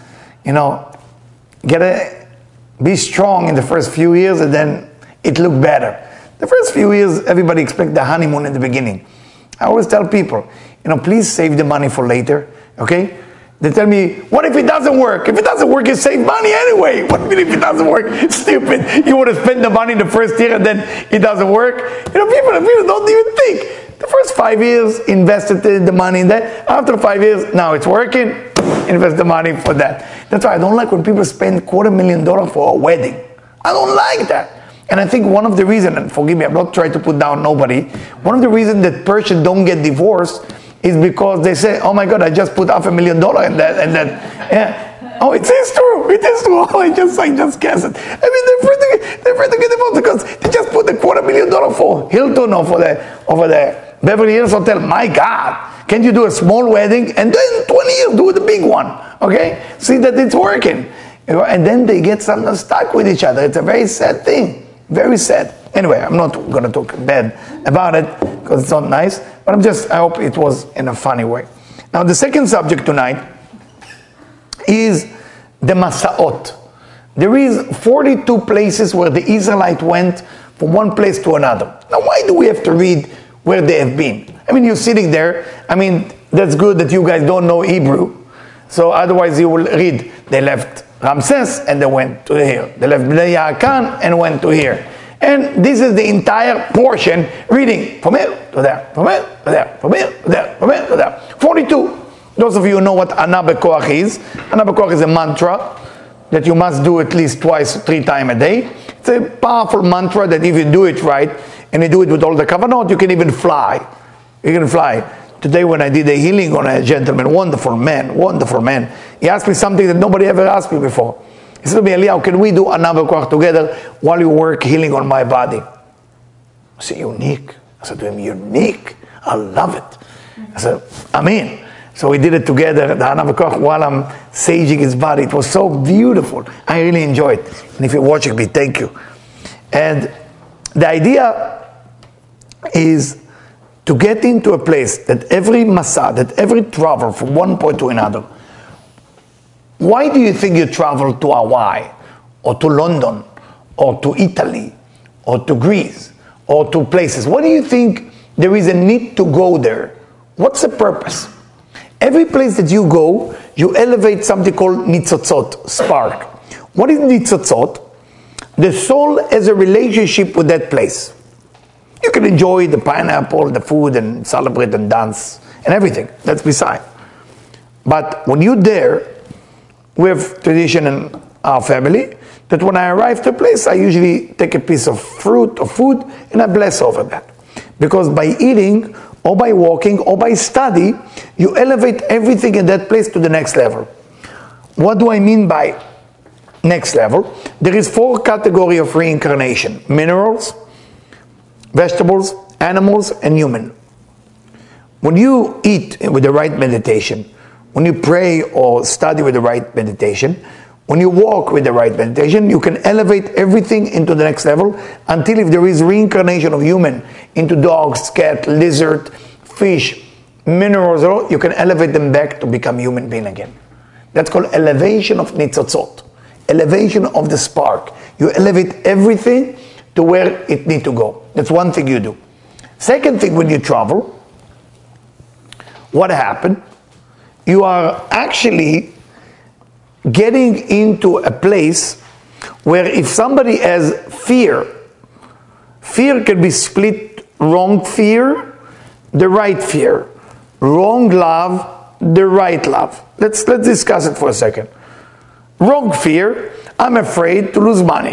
be strong in the first few years and then it look better. The first few years, everybody expects the honeymoon in the beginning. I always tell people, please save the money for later, okay? They tell me, what if it doesn't work? If it doesn't work, you save money anyway. What if it doesn't work? It's stupid. You want to spend the money in the first year and then it doesn't work? People don't even think. The first 5 years, invested the money in that. After 5 years, now it's working, invest the money for that. That's why I don't like when people spend $250,000 for a wedding. I don't like that. And I think one of the reasons, and forgive me, I'm not trying to put down nobody, one of the reasons that Persians don't get divorced is because they say, oh my God, I just put $500,000 in that, and that, yeah. Oh, it is true. Oh, I just guessed it. They're afraid to get divorced because they just put the $250,000 for Hilton or for the Beverly Hills Hotel. My God, can't you do a small wedding and then 20 years do the big one? Okay, see that it's working, and then they get something stuck with each other. It's a very sad thing. Very sad. Anyway, I'm not going to talk bad about it because it's not nice, but I hope it was in a funny way. Now the second subject tonight is the Masaot. There is 42 places where the Israelites went from one place to another. Now why do we have to read where they have been? I mean, you're sitting there. I mean, that's good that you guys don't know Hebrew. So otherwise you will read, they left Ramses and they went to here. They left Bnei Yaakan and went to here. And this is the entire portion reading from here to there, from here to there, from here to there, from here to there. 42. Those of you who know what Ana B'Koach is. Ana B'Koach is a mantra that you must do at least twice, 3 times a day. It's a powerful mantra that if you do it right, and you do it with all the kavanot, you can even fly. You can fly. Today when I did a healing on a gentleman, wonderful man, he asked me something that nobody ever asked me before. He said to me, Eliyahu, can we do Ana B'Koach together while you work healing on my body? I said, unique. I said to him, unique. I love it. I said, Amen. So we did it together, the Ana B'Koach, while I'm saging his body. It was so beautiful. I really enjoyed it. And if you're watching me, thank you. And the idea is to get into a place that every Masa, that every travel from one point to another. Why do you think you travel to Hawaii, or to London, or to Italy, or to Greece, or to places? What do you think there is a need to go there? What's the purpose? Every place that you go, you elevate something called nitzotzot, spark. What is nitzotzot? The soul has a relationship with that place. You can enjoy the pineapple, the food, and celebrate and dance, and everything. That's beside. But when you're there, we have tradition in our family that when I arrive to a place, I usually take a piece of fruit or food and I bless over that. Because by eating, or by walking, or by study, you elevate everything in that place to the next level. What do I mean by next level? There is 4 categories of reincarnation: minerals, vegetables, animals, and human. When you eat with the right meditation, when you pray or study with the right meditation, when you walk with the right meditation, you can elevate everything into the next level until if there is reincarnation of human into dogs, cat, lizard, fish, minerals, you can elevate them back to become human being again. That's called elevation of nitzotzot, elevation of the spark. You elevate everything to where it needs to go. That's one thing you do. Second thing, when you travel, what happened? You are actually getting into a place where if somebody has fear can be split: wrong fear, the right fear, wrong love, the right love. Let's discuss it for a second. Wrong fear: I'm afraid to lose money.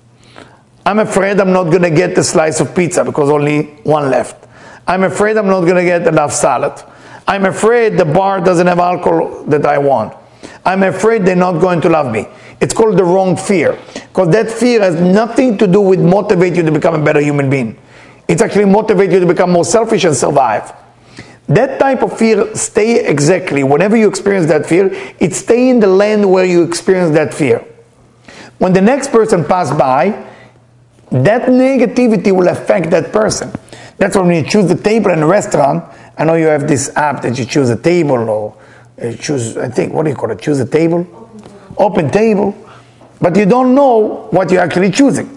I'm afraid I'm not going to get a slice of pizza because only one left. I'm afraid I'm not going to get enough salad. I'm afraid the bar doesn't have alcohol that I want. I'm afraid they're not going to love me. It's called the wrong fear. Because that fear has nothing to do with motivate you to become a better human being. It's actually motivate you to become more selfish and survive. That type of fear stay exactly, whenever you experience that fear, it stay in the land where you experience that fear. When the next person pass by, that negativity will affect that person. That's when you choose the table in a restaurant. I know you have this app that you choose a table, or choose, I think, what do you call it? Choose a table? Open table. But you don't know what you're actually choosing.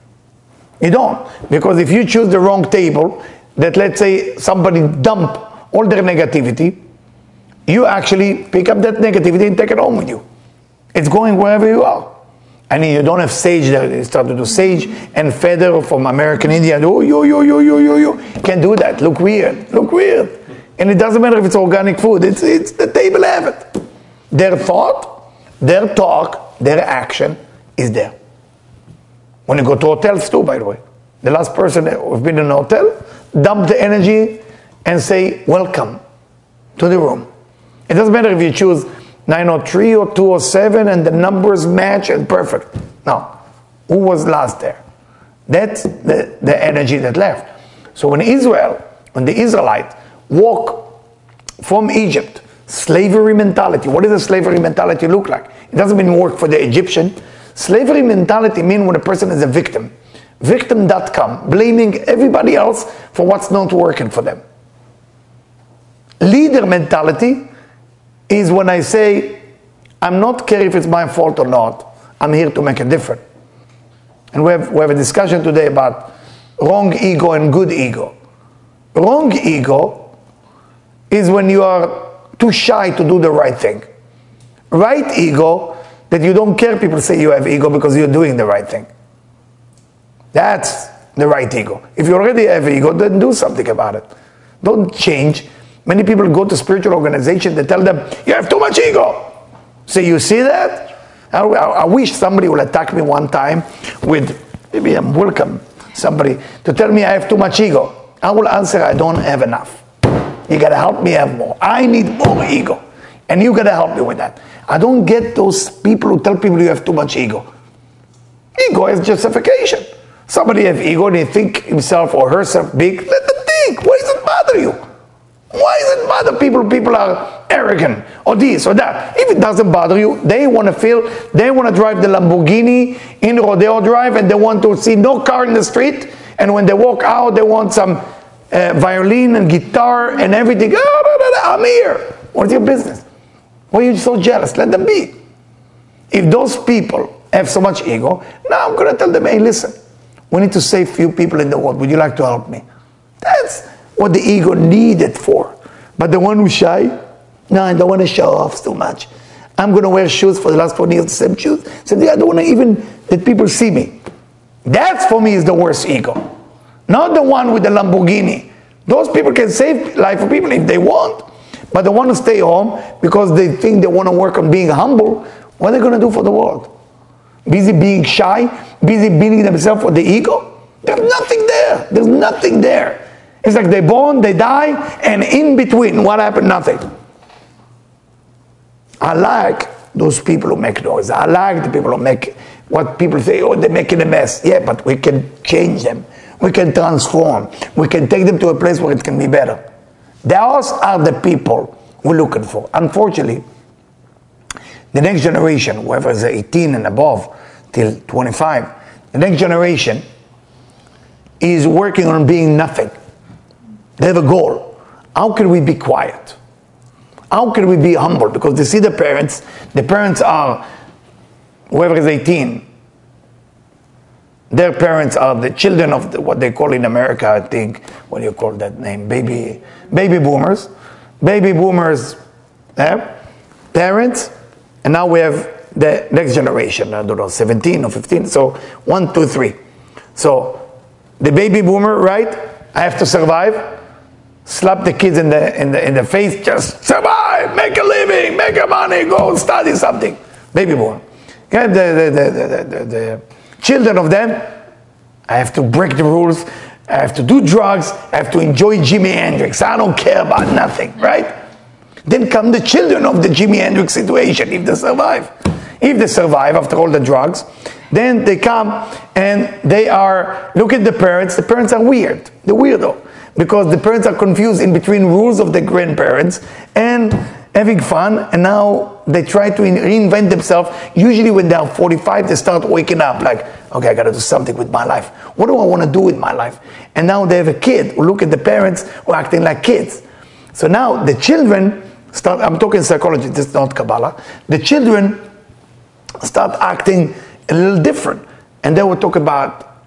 You don't. Because if you choose the wrong table, that let's say somebody dump all their negativity, you actually pick up that negativity and take it home with you. It's going wherever you are. And you don't have sage there. You start to do sage and feather from American Indian. Oh, you. Can't do that. Look weird. And it doesn't matter if it's organic food. It's the table have it. Their thought, their talk, their action is there. When you go to hotels too, by the way. The last person who's been in a hotel, dump the energy and say, welcome to the room. It doesn't matter if you choose 903 or 207 and the numbers match and perfect. No. Who was last there? That's the energy that left. So when the Israelites walk from Egypt, slavery mentality. What does a slavery mentality look like? It doesn't mean work for the Egyptian. Slavery mentality means when a person is a victim. Victim.com, blaming everybody else for what's not working for them. Leader mentality is when I say, I'm not care if it's my fault or not. I'm here to make a difference. And we have a discussion today about wrong ego and good ego. Wrong ego is when you are too shy to do the right thing. Right ego, that you don't care people say you have ego because you're doing the right thing. That's the right ego. If you already have ego, then do something about it. Don't change. Many people go to spiritual organizations, they tell them, you have too much ego. So you see that? I wish somebody will attack me one time with, maybe I'm welcome, somebody to tell me I have too much ego. I will answer, I don't have enough. You gotta help me have more. I need more ego. And you gotta help me with that. I don't get those people who tell people you have too much ego. Ego is justification. Somebody have ego and they think himself or herself big. Let them think. Why does it bother you? Why does it bother people? People are arrogant or this or that. If it doesn't bother you, they want to feel, they want to drive the Lamborghini in Rodeo Drive and they want to see no car in the street. And when they walk out, they want some violin and guitar and everything. Oh, I'm here. What's your business? Why are you so jealous? Let them be. If those people have so much ego, now I'm going to tell them, hey, listen, we need to save few people in the world. Would you like to help me? That's what the ego needed for. But the one who's shy, no, I don't want to show off too much. I'm going to wear shoes for the last 4 years, the same shoes. So I don't want to even that people see me. That for me is the worst ego. Not the one with the Lamborghini. Those people can save life for people if they want. But the one who stay home because they think they want to work on being humble, what are they going to do for the world? Busy being shy, busy beating themselves for the ego? There's nothing there. There's nothing there. It's like they're born, they die, and in between, what happened? Nothing. I like those people who make noise. I like the people who make what people say, oh, they're making a mess. Yeah, but we can change them. We can transform. We can take them to a place where it can be better. Those are the people we're looking for. Unfortunately, the next generation, whoever is 18 and above till 25, the next generation is working on being nothing. They have a goal. How can we be quiet? How can we be humble? Because they see the parents are, whoever is 18, their parents are the children of what they call in America, I think, what do you call that name? Baby boomers. Baby boomers, parents, and now we have the next generation, I don't know, 17 or 15, so 1, 2, 3. So the baby boomer, right? I have to survive. Slap the kids in the face, just survive, make a living, make a money, go study something. Baby boomer. Okay, the children of them, I have to break the rules, I have to do drugs, I have to enjoy Jimi Hendrix, I don't care about nothing, right? Then come the children of the Jimi Hendrix situation, if they survive. If they survive after all the drugs, then they come and they are, look at the parents are weird, they're weirdo. Because the parents are confused in between rules of the grandparents and having fun, and now they try to reinvent themselves. Usually when they are 45, they start waking up like, okay, I got to do something with my life. What do I want to do with my life? And now they have a kid who look at the parents who are acting like kids. So now the children start, I'm talking psychology, this is not Kabbalah. The children start acting a little different. And they will talk about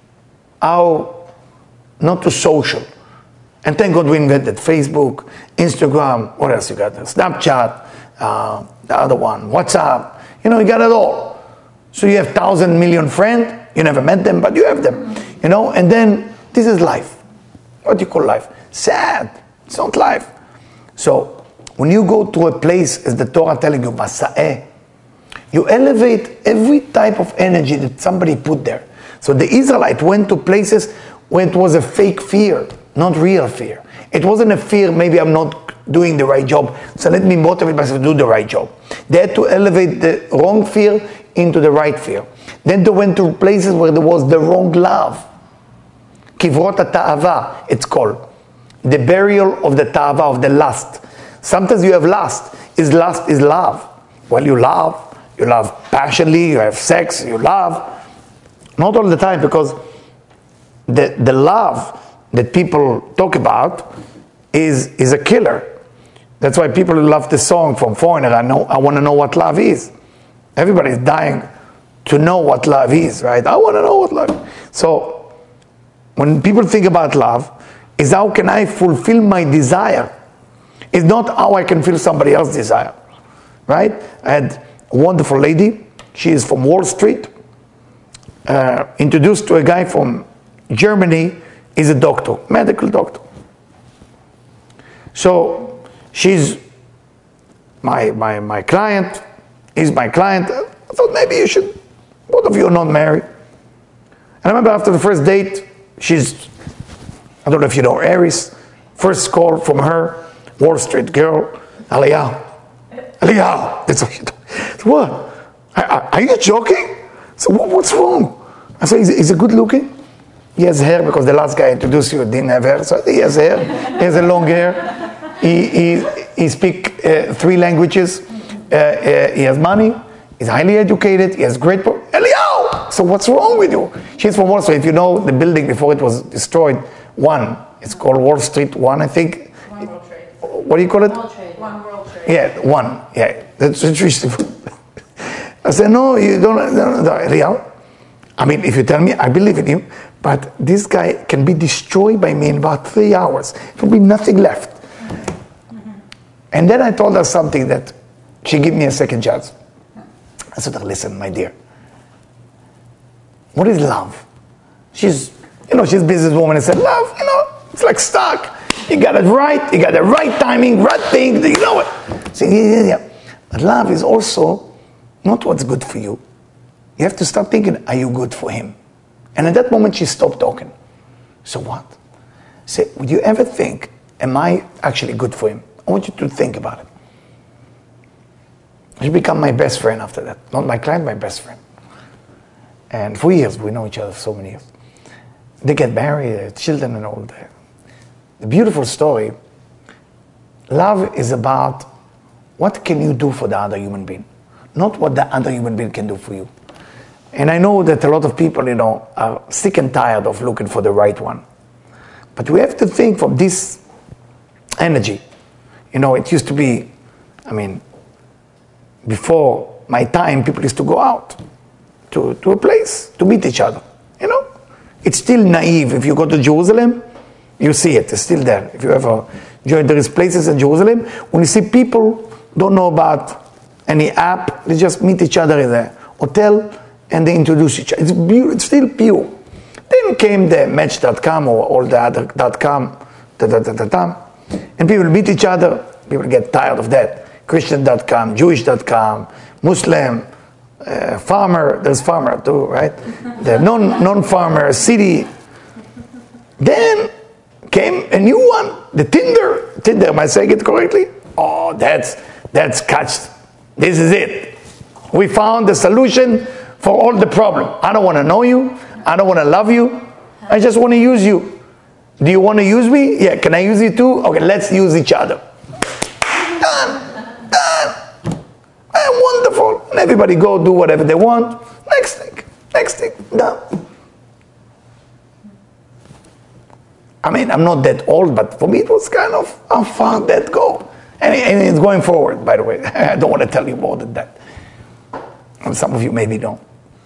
how not too social. And thank God we invented Facebook, Instagram, what else you got? Snapchat, the other one, WhatsApp. You know, you got it all. So you have 1,000 million friends. You never met them, but you have them. You know, and then this is life. What do you call life? Sad. It's not life. So when you go to a place, as the Torah telling you, Masa'eh, you elevate every type of energy that somebody put there. So the Israelite went to places where it was a fake fear, not real fear. It wasn't a fear, maybe I'm not doing the right job, so let me motivate myself to do the right job. They had to elevate the wrong fear into the right fear. Then they went to places where there was the wrong love. Kivrot ta'ava, it's called. The burial of the ta'ava, of the lust. Sometimes you have lust. Lust is love. Well, you love passionately, you have sex, you love. Not all the time, because the love that people talk about is a killer. That's why people love the song from Foreigner, I want to know what love is. Everybody's dying to know what love is, right? I want to know what love is. So when people think about love, is how can I fulfill my desire? It's not how I can feel somebody else's desire, right? I had a wonderful lady. She is from Wall Street. Introduced to a guy from Germany. He's a doctor, medical doctor. So she's my client. He's my client. I thought maybe you should, both of you are not married. And I remember after the first date, I don't know if you know Aries, first call from her, Wall Street girl, Aliyah, that's what she do. What? Are you joking? So what's wrong? I said, is he good looking? He has hair because the last guy introduced you didn't have hair, so he has hair. He has a long hair. He speaks 3 languages. He has money. He's highly educated. He has great. Eliyahu! So what's wrong with you? She's from Wall Street. If you know the building before it was destroyed, 1. It's called Wall Street 1, I think. One World Trade. What do you call it? One World Trade. Yeah, 1. Yeah, that's interesting. I said, no, you don't. No, Eliyahu. I mean, if you tell me, I believe in you. But this guy can be destroyed by me in about 3 hours. There will be nothing left. Mm-hmm. And then I told her something that she gave me a second chance. I said, listen, my dear. What is love? She's a businesswoman and said, love, it's like stock. You got it right. You got the right timing, right thing. You know it. So, yeah. But love is also not what's good for you. You have to start thinking, are you good for him? And at that moment, she stopped talking. So what? Say, would you ever think, am I actually good for him? I want you to think about it. She became my best friend after that. Not my client, my best friend. And for years, we know each other so many years. They get married, children and all that. The beautiful story, love is about what can you do for the other human being, not what the other human being can do for you. And I know that a lot of people, are sick and tired of looking for the right one. But we have to think from this energy. It used to be, before my time, people used to go out to a place to meet each other. It's still naive. If you go to Jerusalem, you see it. It's still there. If you ever join, there is places in Jerusalem, when you see people don't know about any app, they just meet each other in the hotel and they introduce each other. It's still pure. Then came the Match.com or all the other .com, and people meet each other. People get tired of that. Christian.com, Jewish.com, Muslim, farmer, there's farmer too, right? The non-farmer, city. Then came a new one, the Tinder, am I saying it correctly? Oh, that's catched. This is it. We found the solution for all the problem. I don't want to know you. I don't want to love you. I just want to use you. Do you want to use me? Yeah, can I use you too? Okay, let's use each other. Done. Wonderful. And everybody go do whatever they want. Next thing, done. I'm not that old, but for me it was kind of how far that go. And it's going forward, by the way. I don't want to tell you more than that. And some of you maybe don't.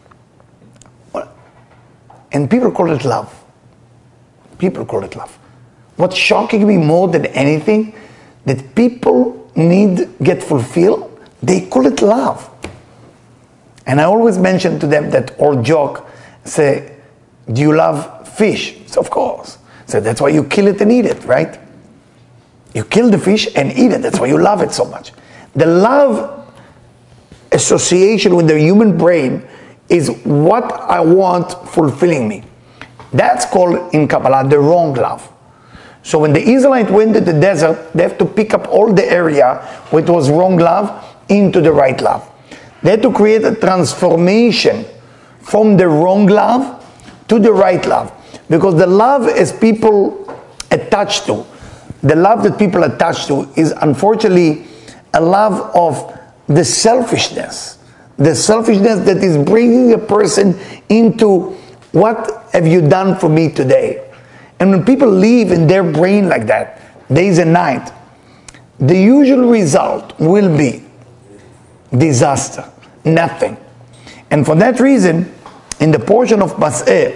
And people call it love. People call it love. What's shocking me more than anything, that people get fulfilled, they call it love. And I always mention to them that old joke, say, do you love fish? So of course. So that's why you kill it and eat it, right? You kill the fish and eat it. That's why you love it so much. The love association with the human brain is what I want fulfilling me. That's called in Kabbalah the wrong love. So when the Israelites went to the desert, they have to pick up all the area where it was wrong love into the right love. They had to create a transformation from the wrong love to the right love. Because the love is people attached to. The love that people attach to is unfortunately a love of the selfishness. The selfishness that is bringing a person into what have you done for me today? And when people live in their brain like that, days and night, the usual result will be disaster, nothing. And for that reason, in the portion of Mas'eh,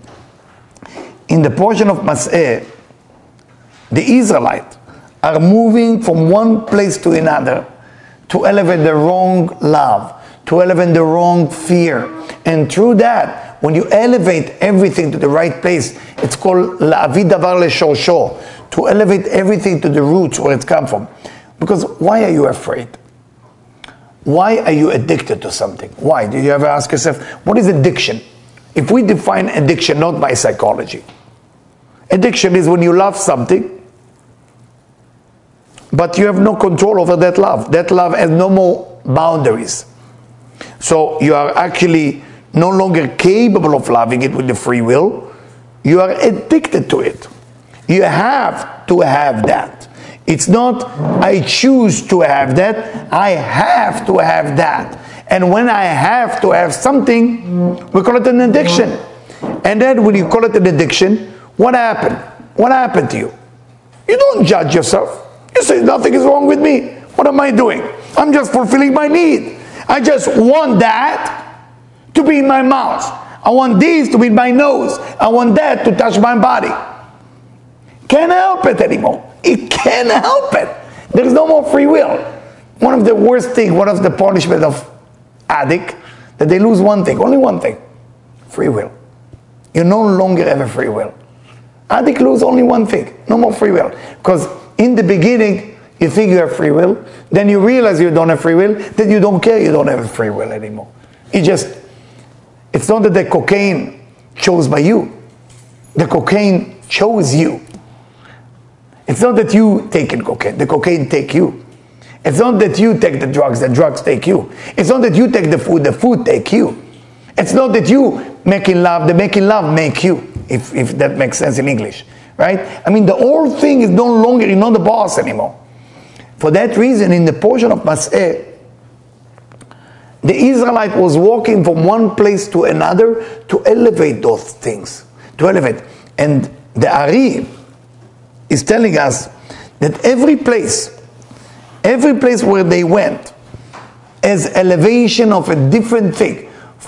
the Israelites are moving from one place to another to elevate the wrong love, to elevate the wrong fear. And through that, when you elevate everything to the right place, it's called la'avid davar leshorsho, to elevate everything to the roots where it's come from. Because why are you afraid? Why are you addicted to something? Why? Do you ever ask yourself, what is addiction? If we define addiction not by psychology, addiction is when you love something, but you have no control over that love. That love has no more boundaries. So you are actually no longer capable of loving it with the free will. You are addicted to it. You have to have that. It's not, I choose to have that, I have to have that. And when I have to have something, we call it an addiction. And then when you call it an addiction, what happened? What happened to you? You don't judge yourself. You say, nothing is wrong with me. What am I doing? I'm just fulfilling my need. I just want that to be in my mouth. I want this to be in my nose. I want that to touch my body. Can't help it anymore. It can't help it. There's no more free will. One of the worst things, one of the punishment of addict, that they lose one thing, only one thing, free will. You no longer have a free will. Addict lose only one thing, no more free will. Because in the beginning, you think you have free will, then you realize you don't have free will, then you don't care, you don't have free will anymore. It's not that the cocaine chose by you. The cocaine chose you. It's not that you take cocaine, the cocaine take you. It's not that you take the drugs take you. It's not that you take the food take you. It's not that you making love, the making love make you, if that makes sense in English, right? I mean, the whole thing is no longer, you're not the boss anymore. For that reason, in the portion of Mas'eh, the Israelite was walking from one place to another to elevate those things, to elevate. And the Ari is telling us that every place where they went is elevation of a different thing.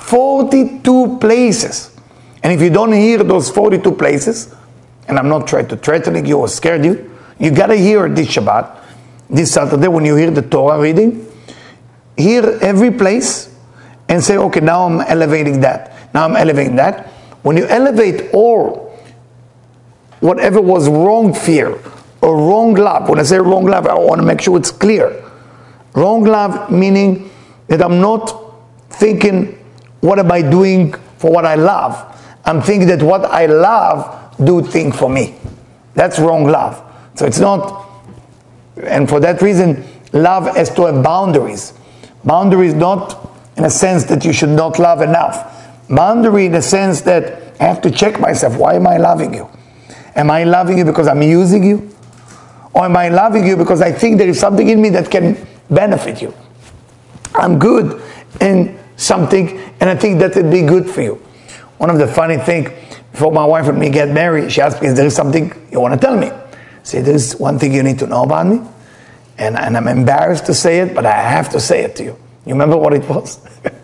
42 places. And if you don't hear those 42 places, and I'm not trying to threaten you or scare you, you gotta hear this Shabbat, this Saturday, when you hear the Torah reading, hear every place and say, okay, now I'm elevating that. Now I'm elevating that. When you elevate all, whatever was wrong fear or wrong love, when I say wrong love, I want to make sure it's clear. Wrong love meaning that I'm not thinking, what am I doing for what I love? I'm thinking that what I love do thing for me. That's wrong love. So it's not, and for that reason, love has to have boundaries. Boundaries not in a sense that you should not love enough. Boundary in the sense that I have to check myself. Why am I loving you? Am I loving you because I'm using you? Or am I loving you because I think there is something in me that can benefit you? I'm good in something and I think that would be good for you. One of the funny things, before my wife and me get married, she asked me, is there something you want to tell me? I said, there's one thing you need to know about me. And I'm embarrassed to say it, but I have to say it to you. You remember what it was?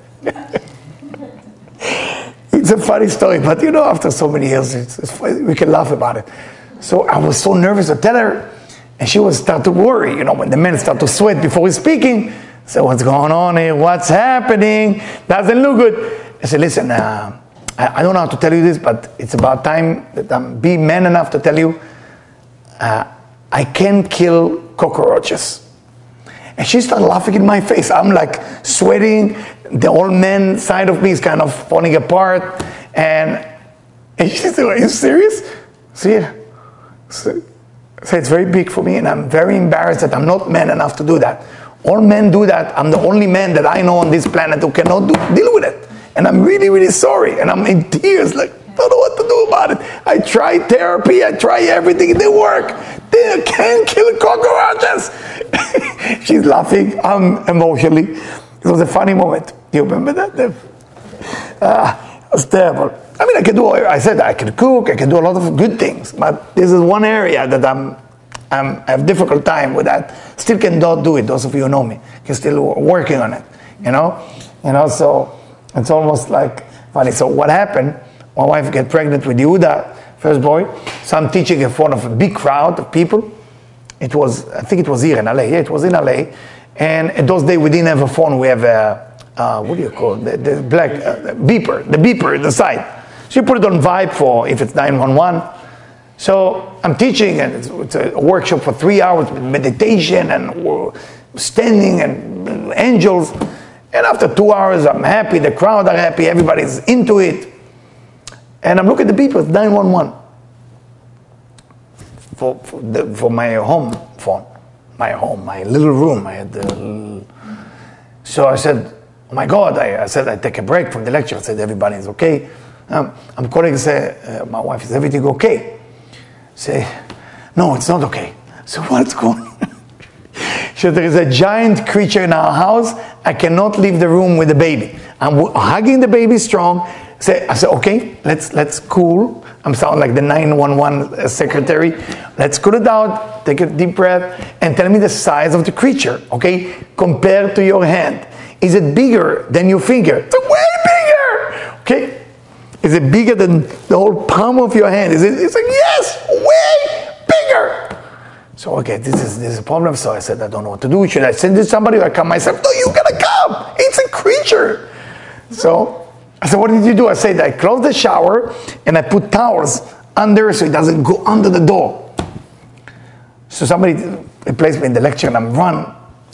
It's a funny story, but you know, after so many years, we can laugh about it. So I was so nervous to tell her, and she would start to worry, you know, when the men start to sweat before he's speaking. So what's going on here? What's happening? Doesn't look good. I said, listen, I don't know how to tell you this, but it's about time that I'm be man enough to tell you, I can kill cockroaches. And she started laughing in my face. I'm like sweating. The old man side of me is kind of falling apart. And she said, are you serious? So yeah. So it's very big for me, and I'm very embarrassed that I'm not man enough to do that. All men do that. I'm the only man that I know on this planet who cannot deal with it. And I'm really, really sorry. And I'm in tears, like, don't know what to do about it. I tried therapy, I tried everything, it didn't work. They can't kill cockroaches. She's laughing, I'm emotionally. It was a funny moment. Do you remember that? It was terrible. I mean, I said I can cook, I can do a lot of good things, but this is one area that I'm I have difficult time with that. Still cannot do it. Those of you who know me, can still working on it. So it's almost like funny. So what happened? My wife got pregnant with Yehuda, first boy. So I'm teaching in front of a big crowd of people. I think it was here in LA. Yeah, it was in LA. And in those days we didn't have a phone. We have a, what do you call it? The black beeper, the beeper at the side. So you put it on vibe for if it's 911. So I'm teaching, and it's a workshop for 3 hours with meditation and standing and angels. And after 2 hours, I'm happy, the crowd are happy, everybody's into it. And I'm looking at the people, it's 911. For my home phone. My little room. So I said, oh my God, I said I take a break from the lecture. I said, everybody's okay. I'm calling and say, my wife, is everything okay? Say, no, it's not okay. So what's going on? She said, there is a giant creature in our house. I cannot leave the room with the baby. I'm hugging the baby strong. I said, okay, let's cool. I'm sounding like the 911 secretary. Let's cool it out, take a deep breath, and tell me the size of the creature, okay? Compared to your hand. Is it bigger than your finger? It's way bigger, okay? Is it bigger than the whole palm of your hand? It's like, yes, way bigger. So, okay, this is a problem. So I said, I don't know what to do. Should I send it to somebody or I come myself? No, you gotta come. It's a creature. So I said, what did you do? I said, I closed the shower and I put towels under so it doesn't go under the door. So somebody placed me in the lecture and I'm run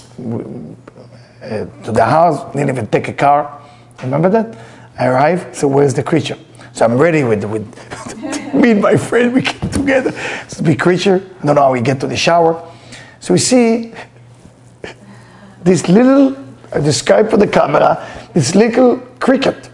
to the house, didn't even take a car. Remember that? I arrive, so where's the creature? So I'm ready with me and my friend, we get together. It's a big creature. I don't know how we get to the shower. So we see this little, I describe for the camera, this little cricket.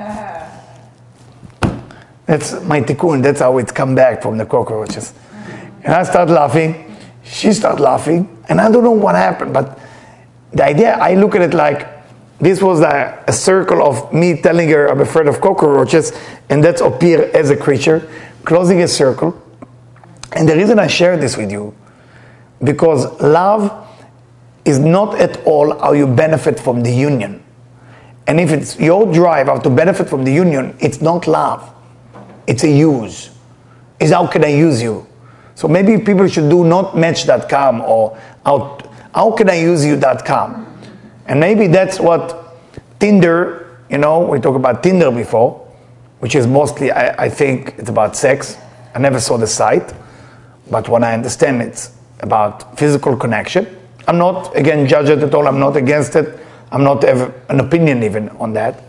That's my tikkun, that's how it come back from the cockroaches. And I start laughing, she start laughing, and I don't know what happened, but the idea, I look at it like, this was a circle of me telling her I'm afraid of cockroaches, and that's appear as a creature, closing a circle. And the reason I share this with you, because love is not at all how you benefit from the union. And if it's your drive how to benefit from the union, it's not love. It's a use. It's how can I use you? So maybe people should do not match.com or how can I use you.com. And maybe that's what Tinder, we talked about Tinder before, which is mostly, I think it's about sex. I never saw the site, but what I understand, it's about physical connection. I'm not, again, judge it at all. I'm not against it. I'm not have an opinion even on that,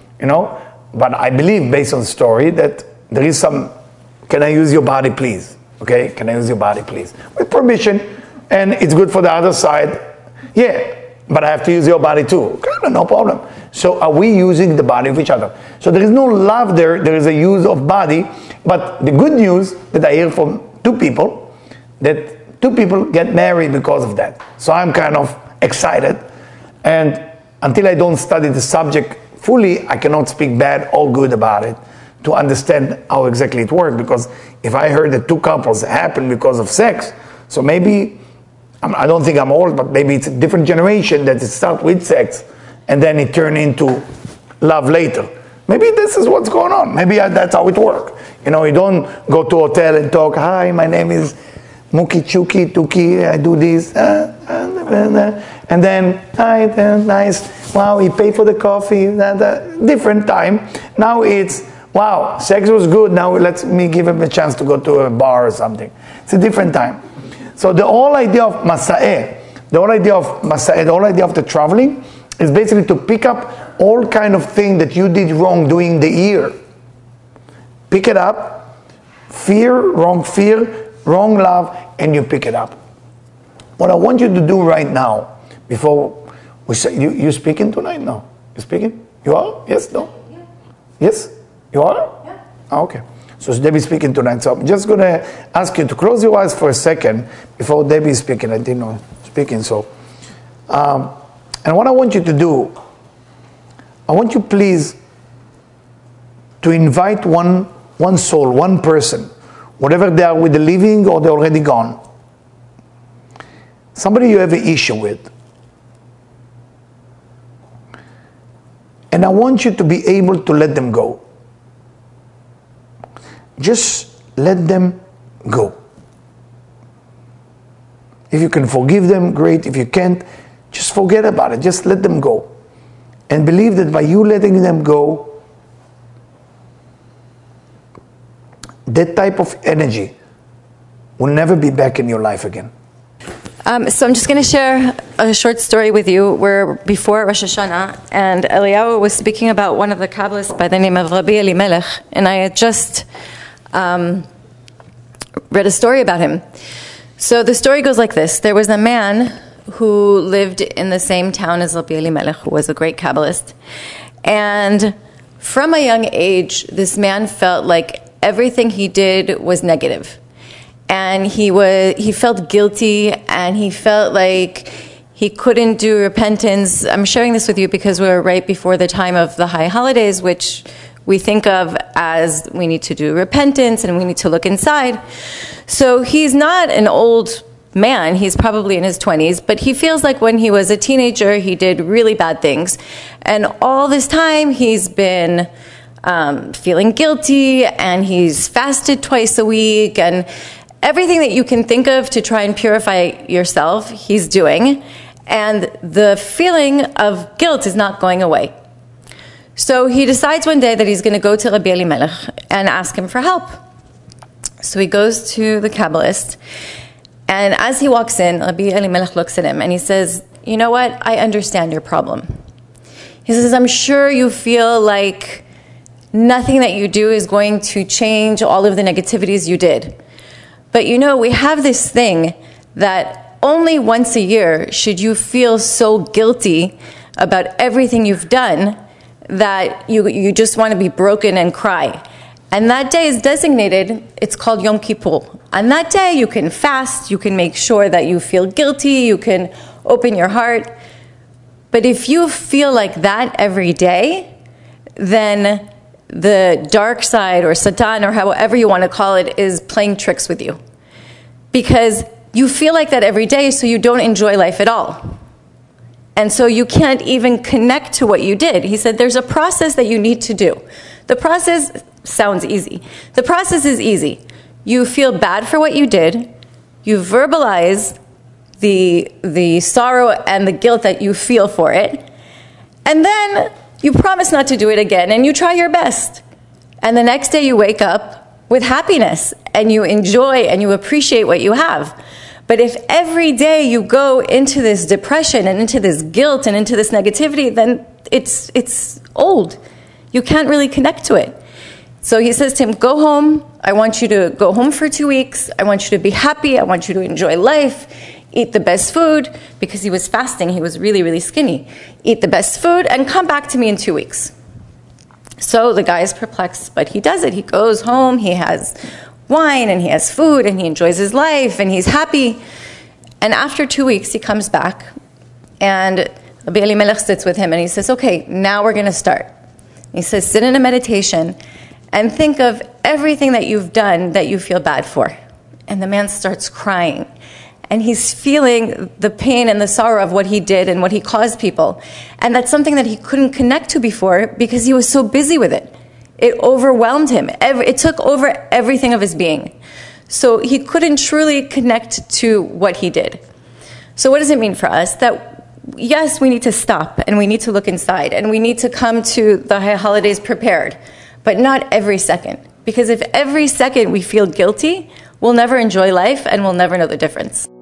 But I believe, based on the story, that there is some, can I use your body, please? Okay, can I use your body, please? With permission, and it's good for the other side. Yeah. But I have to use your body too. Okay, no problem. So are we using the body of each other? So there is no love there. There is a use of body. But the good news that I hear from two people, that two people get married because of that. So I'm kind of excited. And until I don't study the subject fully, I cannot speak bad or good about it to understand how exactly it works. Because if I heard that two couples happen because of sex, so maybe, I don't think I'm old, but maybe it's a different generation that it starts with sex and then it turns into love later. Maybe this is what's going on. Maybe that's how it works. You don't go to a hotel and talk, hi, my name is Muki Chuki Tuki, I do this. And then, hi, nice. Wow, he paid for the coffee. Different time. Now it's, wow, sex was good. Now let me give him a chance to go to a bar or something. It's a different time. So the whole idea of Masa'eh, the whole idea of the traveling is basically to pick up all kind of things that you did wrong during the year. Pick it up, fear, wrong love, and you pick it up. What I want you to do right now, before we say, you speaking tonight? No. You speaking? You are? Yes? No? Yeah. Yes? You are? Yeah. Okay. So Debbie's speaking tonight. So I'm just going to ask you to close your eyes for a second before Debbie's speaking. I didn't know speaking. So, and what I want you to do, I want you please to invite one soul, one person, whatever they are with the living or they're already gone. somebody you have an issue with. And I want you to be able to let them go. Just let them go. If you can forgive them, great. If you can't, just forget about it. Just let them go. And believe that by you letting them go, that type of energy will never be back in your life again. So I'm just going to share a short story with you. We're before Rosh Hashanah, and Eliyahu was speaking about one of the Kabbalists by the name of Rabbi Elimelech, and I had just read a story about him. So the story goes like this. There was a man who lived in the same town as Rabbi Elimelech, who was a great Kabbalist. And from a young age, this man felt like everything he did was negative. And he felt guilty, and he felt like he couldn't do repentance. I'm sharing this with you because we're right before the time of the high holidays, which we think of as we need to do repentance and we need to look inside. So he's not an old man, he's probably in his 20s, but he feels like when he was a teenager, he did really bad things. And all this time, he's been feeling guilty, and he's fasted twice a week, and everything that you can think of to try and purify yourself, he's doing. And the feeling of guilt is not going away. So he decides one day that he's going to go to Rabbi Elimelech and ask him for help. So he goes to the Kabbalist, and as he walks in, Rabbi Elimelech looks at him and he says, "You know what? I understand your problem." He says, "I'm sure you feel like nothing that you do is going to change all of the negativities you did. But you know, we have this thing that only once a year should you feel so guilty about everything you've done that you just want to be broken and cry. And that day is designated, it's called Yom Kippur. On that day, you can fast, you can make sure that you feel guilty, you can open your heart. But if you feel like that every day, then the dark side or Satan or however you want to call it is playing tricks with you. Because you feel like that every day, so you don't enjoy life at all. And so you can't even connect to what you did." He said, there's a process that you need to do. The process sounds easy. The process is easy. You feel bad for what you did. You verbalize the sorrow and the guilt that you feel for it. And then you promise not to do it again, and you try your best. And the next day you wake up with happiness, and you enjoy and you appreciate what you have. But if every day you go into this depression and into this guilt and into this negativity, then it's old. You can't really connect to it. So he says to him, go home. I want you to go home for 2 weeks. I want you to be happy. I want you to enjoy life. Eat the best food, because he was fasting. He was really, really skinny. Eat the best food and come back to me in 2 weeks. So the guy is perplexed, but he does it. He goes home. He has wine and he has food and he enjoys his life and he's happy. And after 2 weeks, he comes back and Rabbi Elimelech sits with him and he says, okay, now we're going to start. He says, sit in a meditation and think of everything that you've done that you feel bad for. And the man starts crying. And he's feeling the pain and the sorrow of what he did and what he caused people. And that's something that he couldn't connect to before because he was so busy with it. It overwhelmed him. It took over everything of his being. So he couldn't truly connect to what he did. So what does it mean for us? That yes, we need to stop and we need to look inside and we need to come to the holidays prepared, but not every second. Because if every second we feel guilty, we'll never enjoy life and we'll never know the difference.